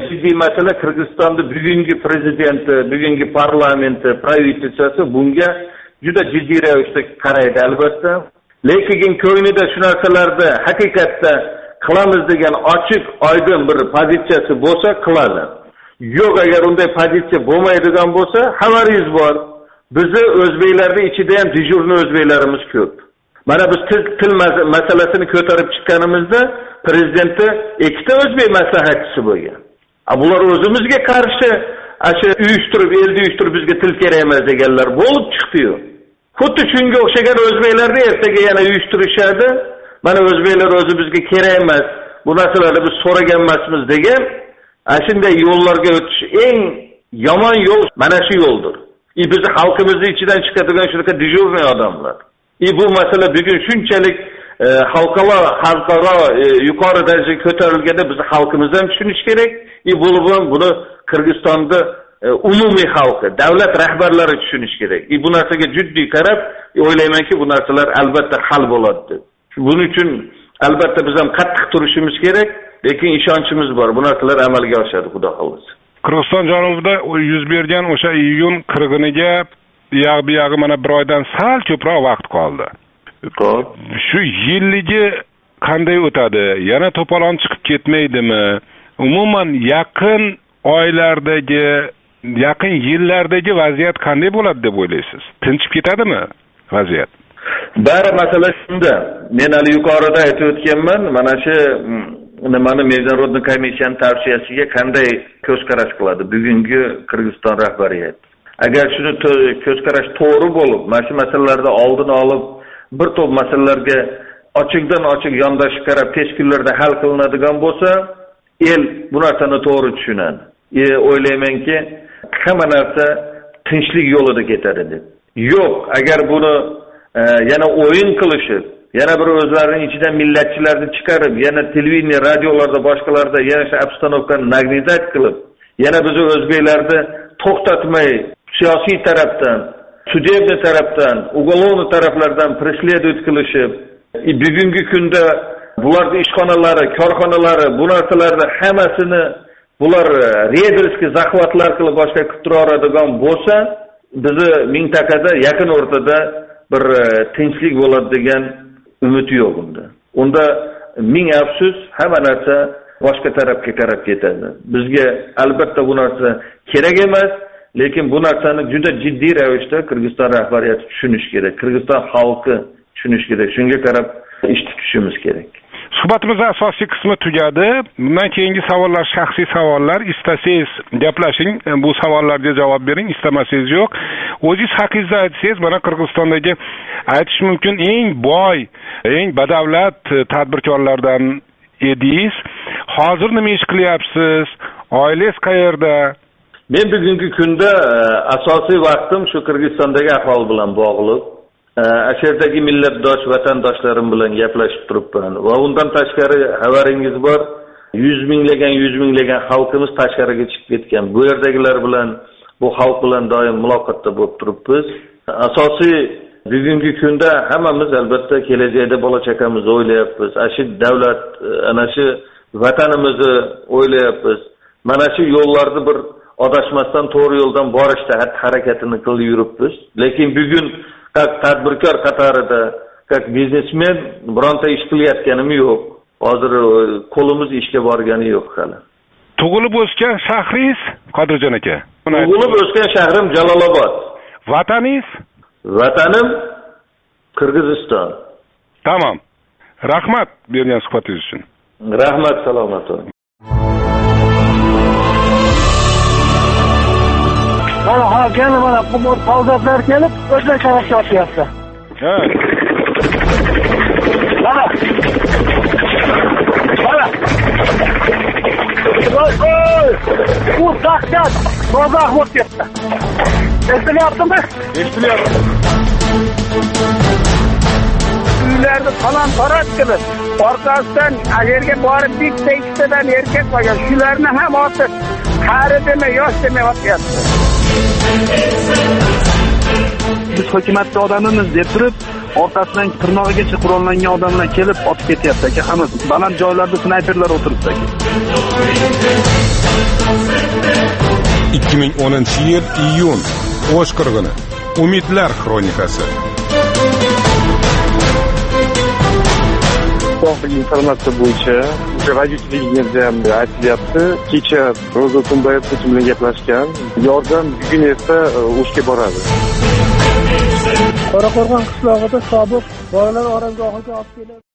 [SPEAKER 5] jiddiy masala. Qirg'izistonda bugungi prezidenti, bugungi parlamenti, pravitsiyasi bunga juda jiddiy ravishda qaraydi albatta. Lekin ko'nglida shu narsalarni haqiqatda qilamiz degan ochiq, oydin bir pozitsiyasi bo'lsa qiladi. Yo'q, agar unday pozitsiya bo'lmaydigan bo'lsa, xabaringiz bor. Bizni o'zbeklarning ichida ham dijurni o'zbeklarimiz ko'p. Mana biz til, til masalasini ko'tarib chiqqanimizda prezidentni ikkita o'zbek maslahatchisi bo'lgan. A bular o'zimizga qarshi asha uyushtirib, elni uyushtirib bizga til kerak emas deganlar bo'lib chiqdi-yu. Xuddi shunga o'xshagan o'zbeklarni ertaga yana uyushtirishadi. Mana o'zbeklar o'zi bizga kerak emas, bu narsalarni biz so'ragan emasmiz degan ashunday yo'llarga o'tish eng yomon yo'l mana shu yo'ldir. E bizni xalqimizning ichidan chiqadigan shunaqa dijurniy odamlar. E bu masala bugun shunchalik e, xalqaro, xalqaro e, yuqori darajaga ko'tarilganda bizni xalqimiz ham tushunish kerak. E bo'lib ham buni Qirg'izistonda e, umumiy xalqi, davlat rahbarlari tushunish kerak. E bu narsaga jiddiy qarab, e, o'ylaymanki bu narsalar albatta hal bo'ladi deb. Buning uchun albatta biz ham qattiq turishimiz kerak, lekin ishonchimiz bor. Bu narsalar amalga oshadi, xudo xolisa.
[SPEAKER 16] Qirg'iziston janubida yuz bergan o'sha iyun qirg'iniga yaq-buyog'i mana bir oydan sal ko'proq vaqt qoldi.
[SPEAKER 5] Xo'p.
[SPEAKER 16] Shu yilligi qanday o'tadi? Yana to'polon chiqib ketmaydimi? Umuman yaqin oylardagi, yaqin yillardagi vaziyat qanday bo'ladi deb o'ylaysiz? Tinchib ketadimi vaziyat?
[SPEAKER 5] Bari masala shunda. Men hali yuqorida aytib o'tganman, mana shu nimani Международный komissiyaning tavsiyasiga qanday ko'z qarash qiladi bugungi Qirg'iziston rahbariyati. Agar shuni ko'z qarash to'g'ri bo'lib, mana shu masalalarda oldini olib, bir to'p masalalarga ochiqdan ochiq yondashib qarab tez kunlarda hal qilinadigan bo'lsa, el bu narsani to'g'ri tushunadi. E o'ylaymanki, hamma narsa tinchlik yo'lida ketadi deb. Yo'q, agar buni e, yana o'yin qilishib, yana bir o'zlarining ichidan millatchilarni chiqarib, yana televideniya, radiolarda, boshqalarda yana shu obstanovkani nagnizat qilib, yana bizni o'zbeklarni to'xtatmay siyosiy tarafdan, sudebniy tarafdan, ugolovniy taraflardan preslediut qilishib, e, bugungi kunda bularning ishxonalari, korxonalari, bu narsalarni hammasini bular reyderskiy zaxvatlar qilib boshqa qilib turadigan bo'lsa, bizni mintaqada yaqin o'rtada bir tinchlik bo'ladi degan umid yo'q unda. Unda ming afsus, hamma narsa boshqa tarafga qarab ketadi. Bizga albatta bu narsa kerak emas, lekin bu narsani juda jiddiy ravishda Qirg'iziston rahbariyati tushunish kerak. Qirg'iziston xalqi tushunish kerak. Shunga qarab ish tutishimiz kerak.
[SPEAKER 16] Suhbatimizning asosiy qismi tugadi. Bundan keyingi savollar shaxsiy savollar. Istasangiz gaplashing, bu savollarga javob bering, istamasangiz yo'q. O'zingiz haqingizda aytsangiz, mana Qirg'izistondagi aytish mumkin eng boy, eng badavlat tadbirkorlardan edingiz. Hozir nima ish qilyapsiz? Oilangiz qayerda?
[SPEAKER 5] Men bugungi kunda asosiy vaqtim shu Qirg'izistondagi ahvol bilan bog'liq. Asherdagi millatdosh vatandoshlarim bilan gaplashib turibman va undan tashqari xabaringiz bor, yuz minglagan yuz minglagan xalqimiz tashqariga chiqib ketgan. Bu yerdagilar bilan, bu xalq bilan doim muloqotda bo'lib turibmiz. Asosiy bugungi kunda hammamiz albatta kelajakda bola chaqamizni o'ylayapmiz. Ashi davlat, ana shu vatanimizni o'ylayapmiz. Mana shu yo'llarni bir adashmasdan to'g'ri yo'ldan borishda harakatini qilib yuribmiz. Lekin bugun как tadbirkor qatorida, как biznesmen bironta ish qilayotganim yo'q. Hozir qo'limiz ishga borgani yo'q hali.
[SPEAKER 16] Tug'ilib o'sgan shahringiz Qodirjon aka?
[SPEAKER 5] Tug'ilib o'sgan shahrim Jalolobod.
[SPEAKER 16] Vataningiz?
[SPEAKER 5] Vatanim Qirg'iziston.
[SPEAKER 16] Tamam. Rahmat bergan suhbatingiz uchun.
[SPEAKER 5] Rahmat, salomat bo'ling.
[SPEAKER 15] Mana ha keldi, mana bu soldatlar kelib, o'zbek tarafga o'tyapti.
[SPEAKER 16] Ha.
[SPEAKER 15] Mana. Mana. Voy, voy. Bu dahshat, bozor bo'lib ketdi. Eshitilyaptimi?
[SPEAKER 16] Eshitilyapti.
[SPEAKER 15] Uylarni talon taroj qilib, orqasidan yerga borib bitta ikkitadan erkak bo'lgan, shularni ham otib, qari demay, yosh demay otyapti. Biz hukumatda odamimiz deb turib, orqasidan tirnog'igacha qurollangan odamlar kelib otib ketyapti aka. Hammasi baland joylarda snayperlar o'tiribdi aka.
[SPEAKER 16] ikki ming o'ninchi yil iyun O'sh qirg'ini. Umidlar xronikasi.
[SPEAKER 8] So'nggi informatsiya bo'yicha radiotelevideniyada ham aytilyapti. Kecha Roza Tumbayevich bilan gaplashgan. Yordam bugun esa O'shga boradi.
[SPEAKER 17] Qoraqo'rg'on qishlog'ida sobiq bolalar oromgohiga olib kelib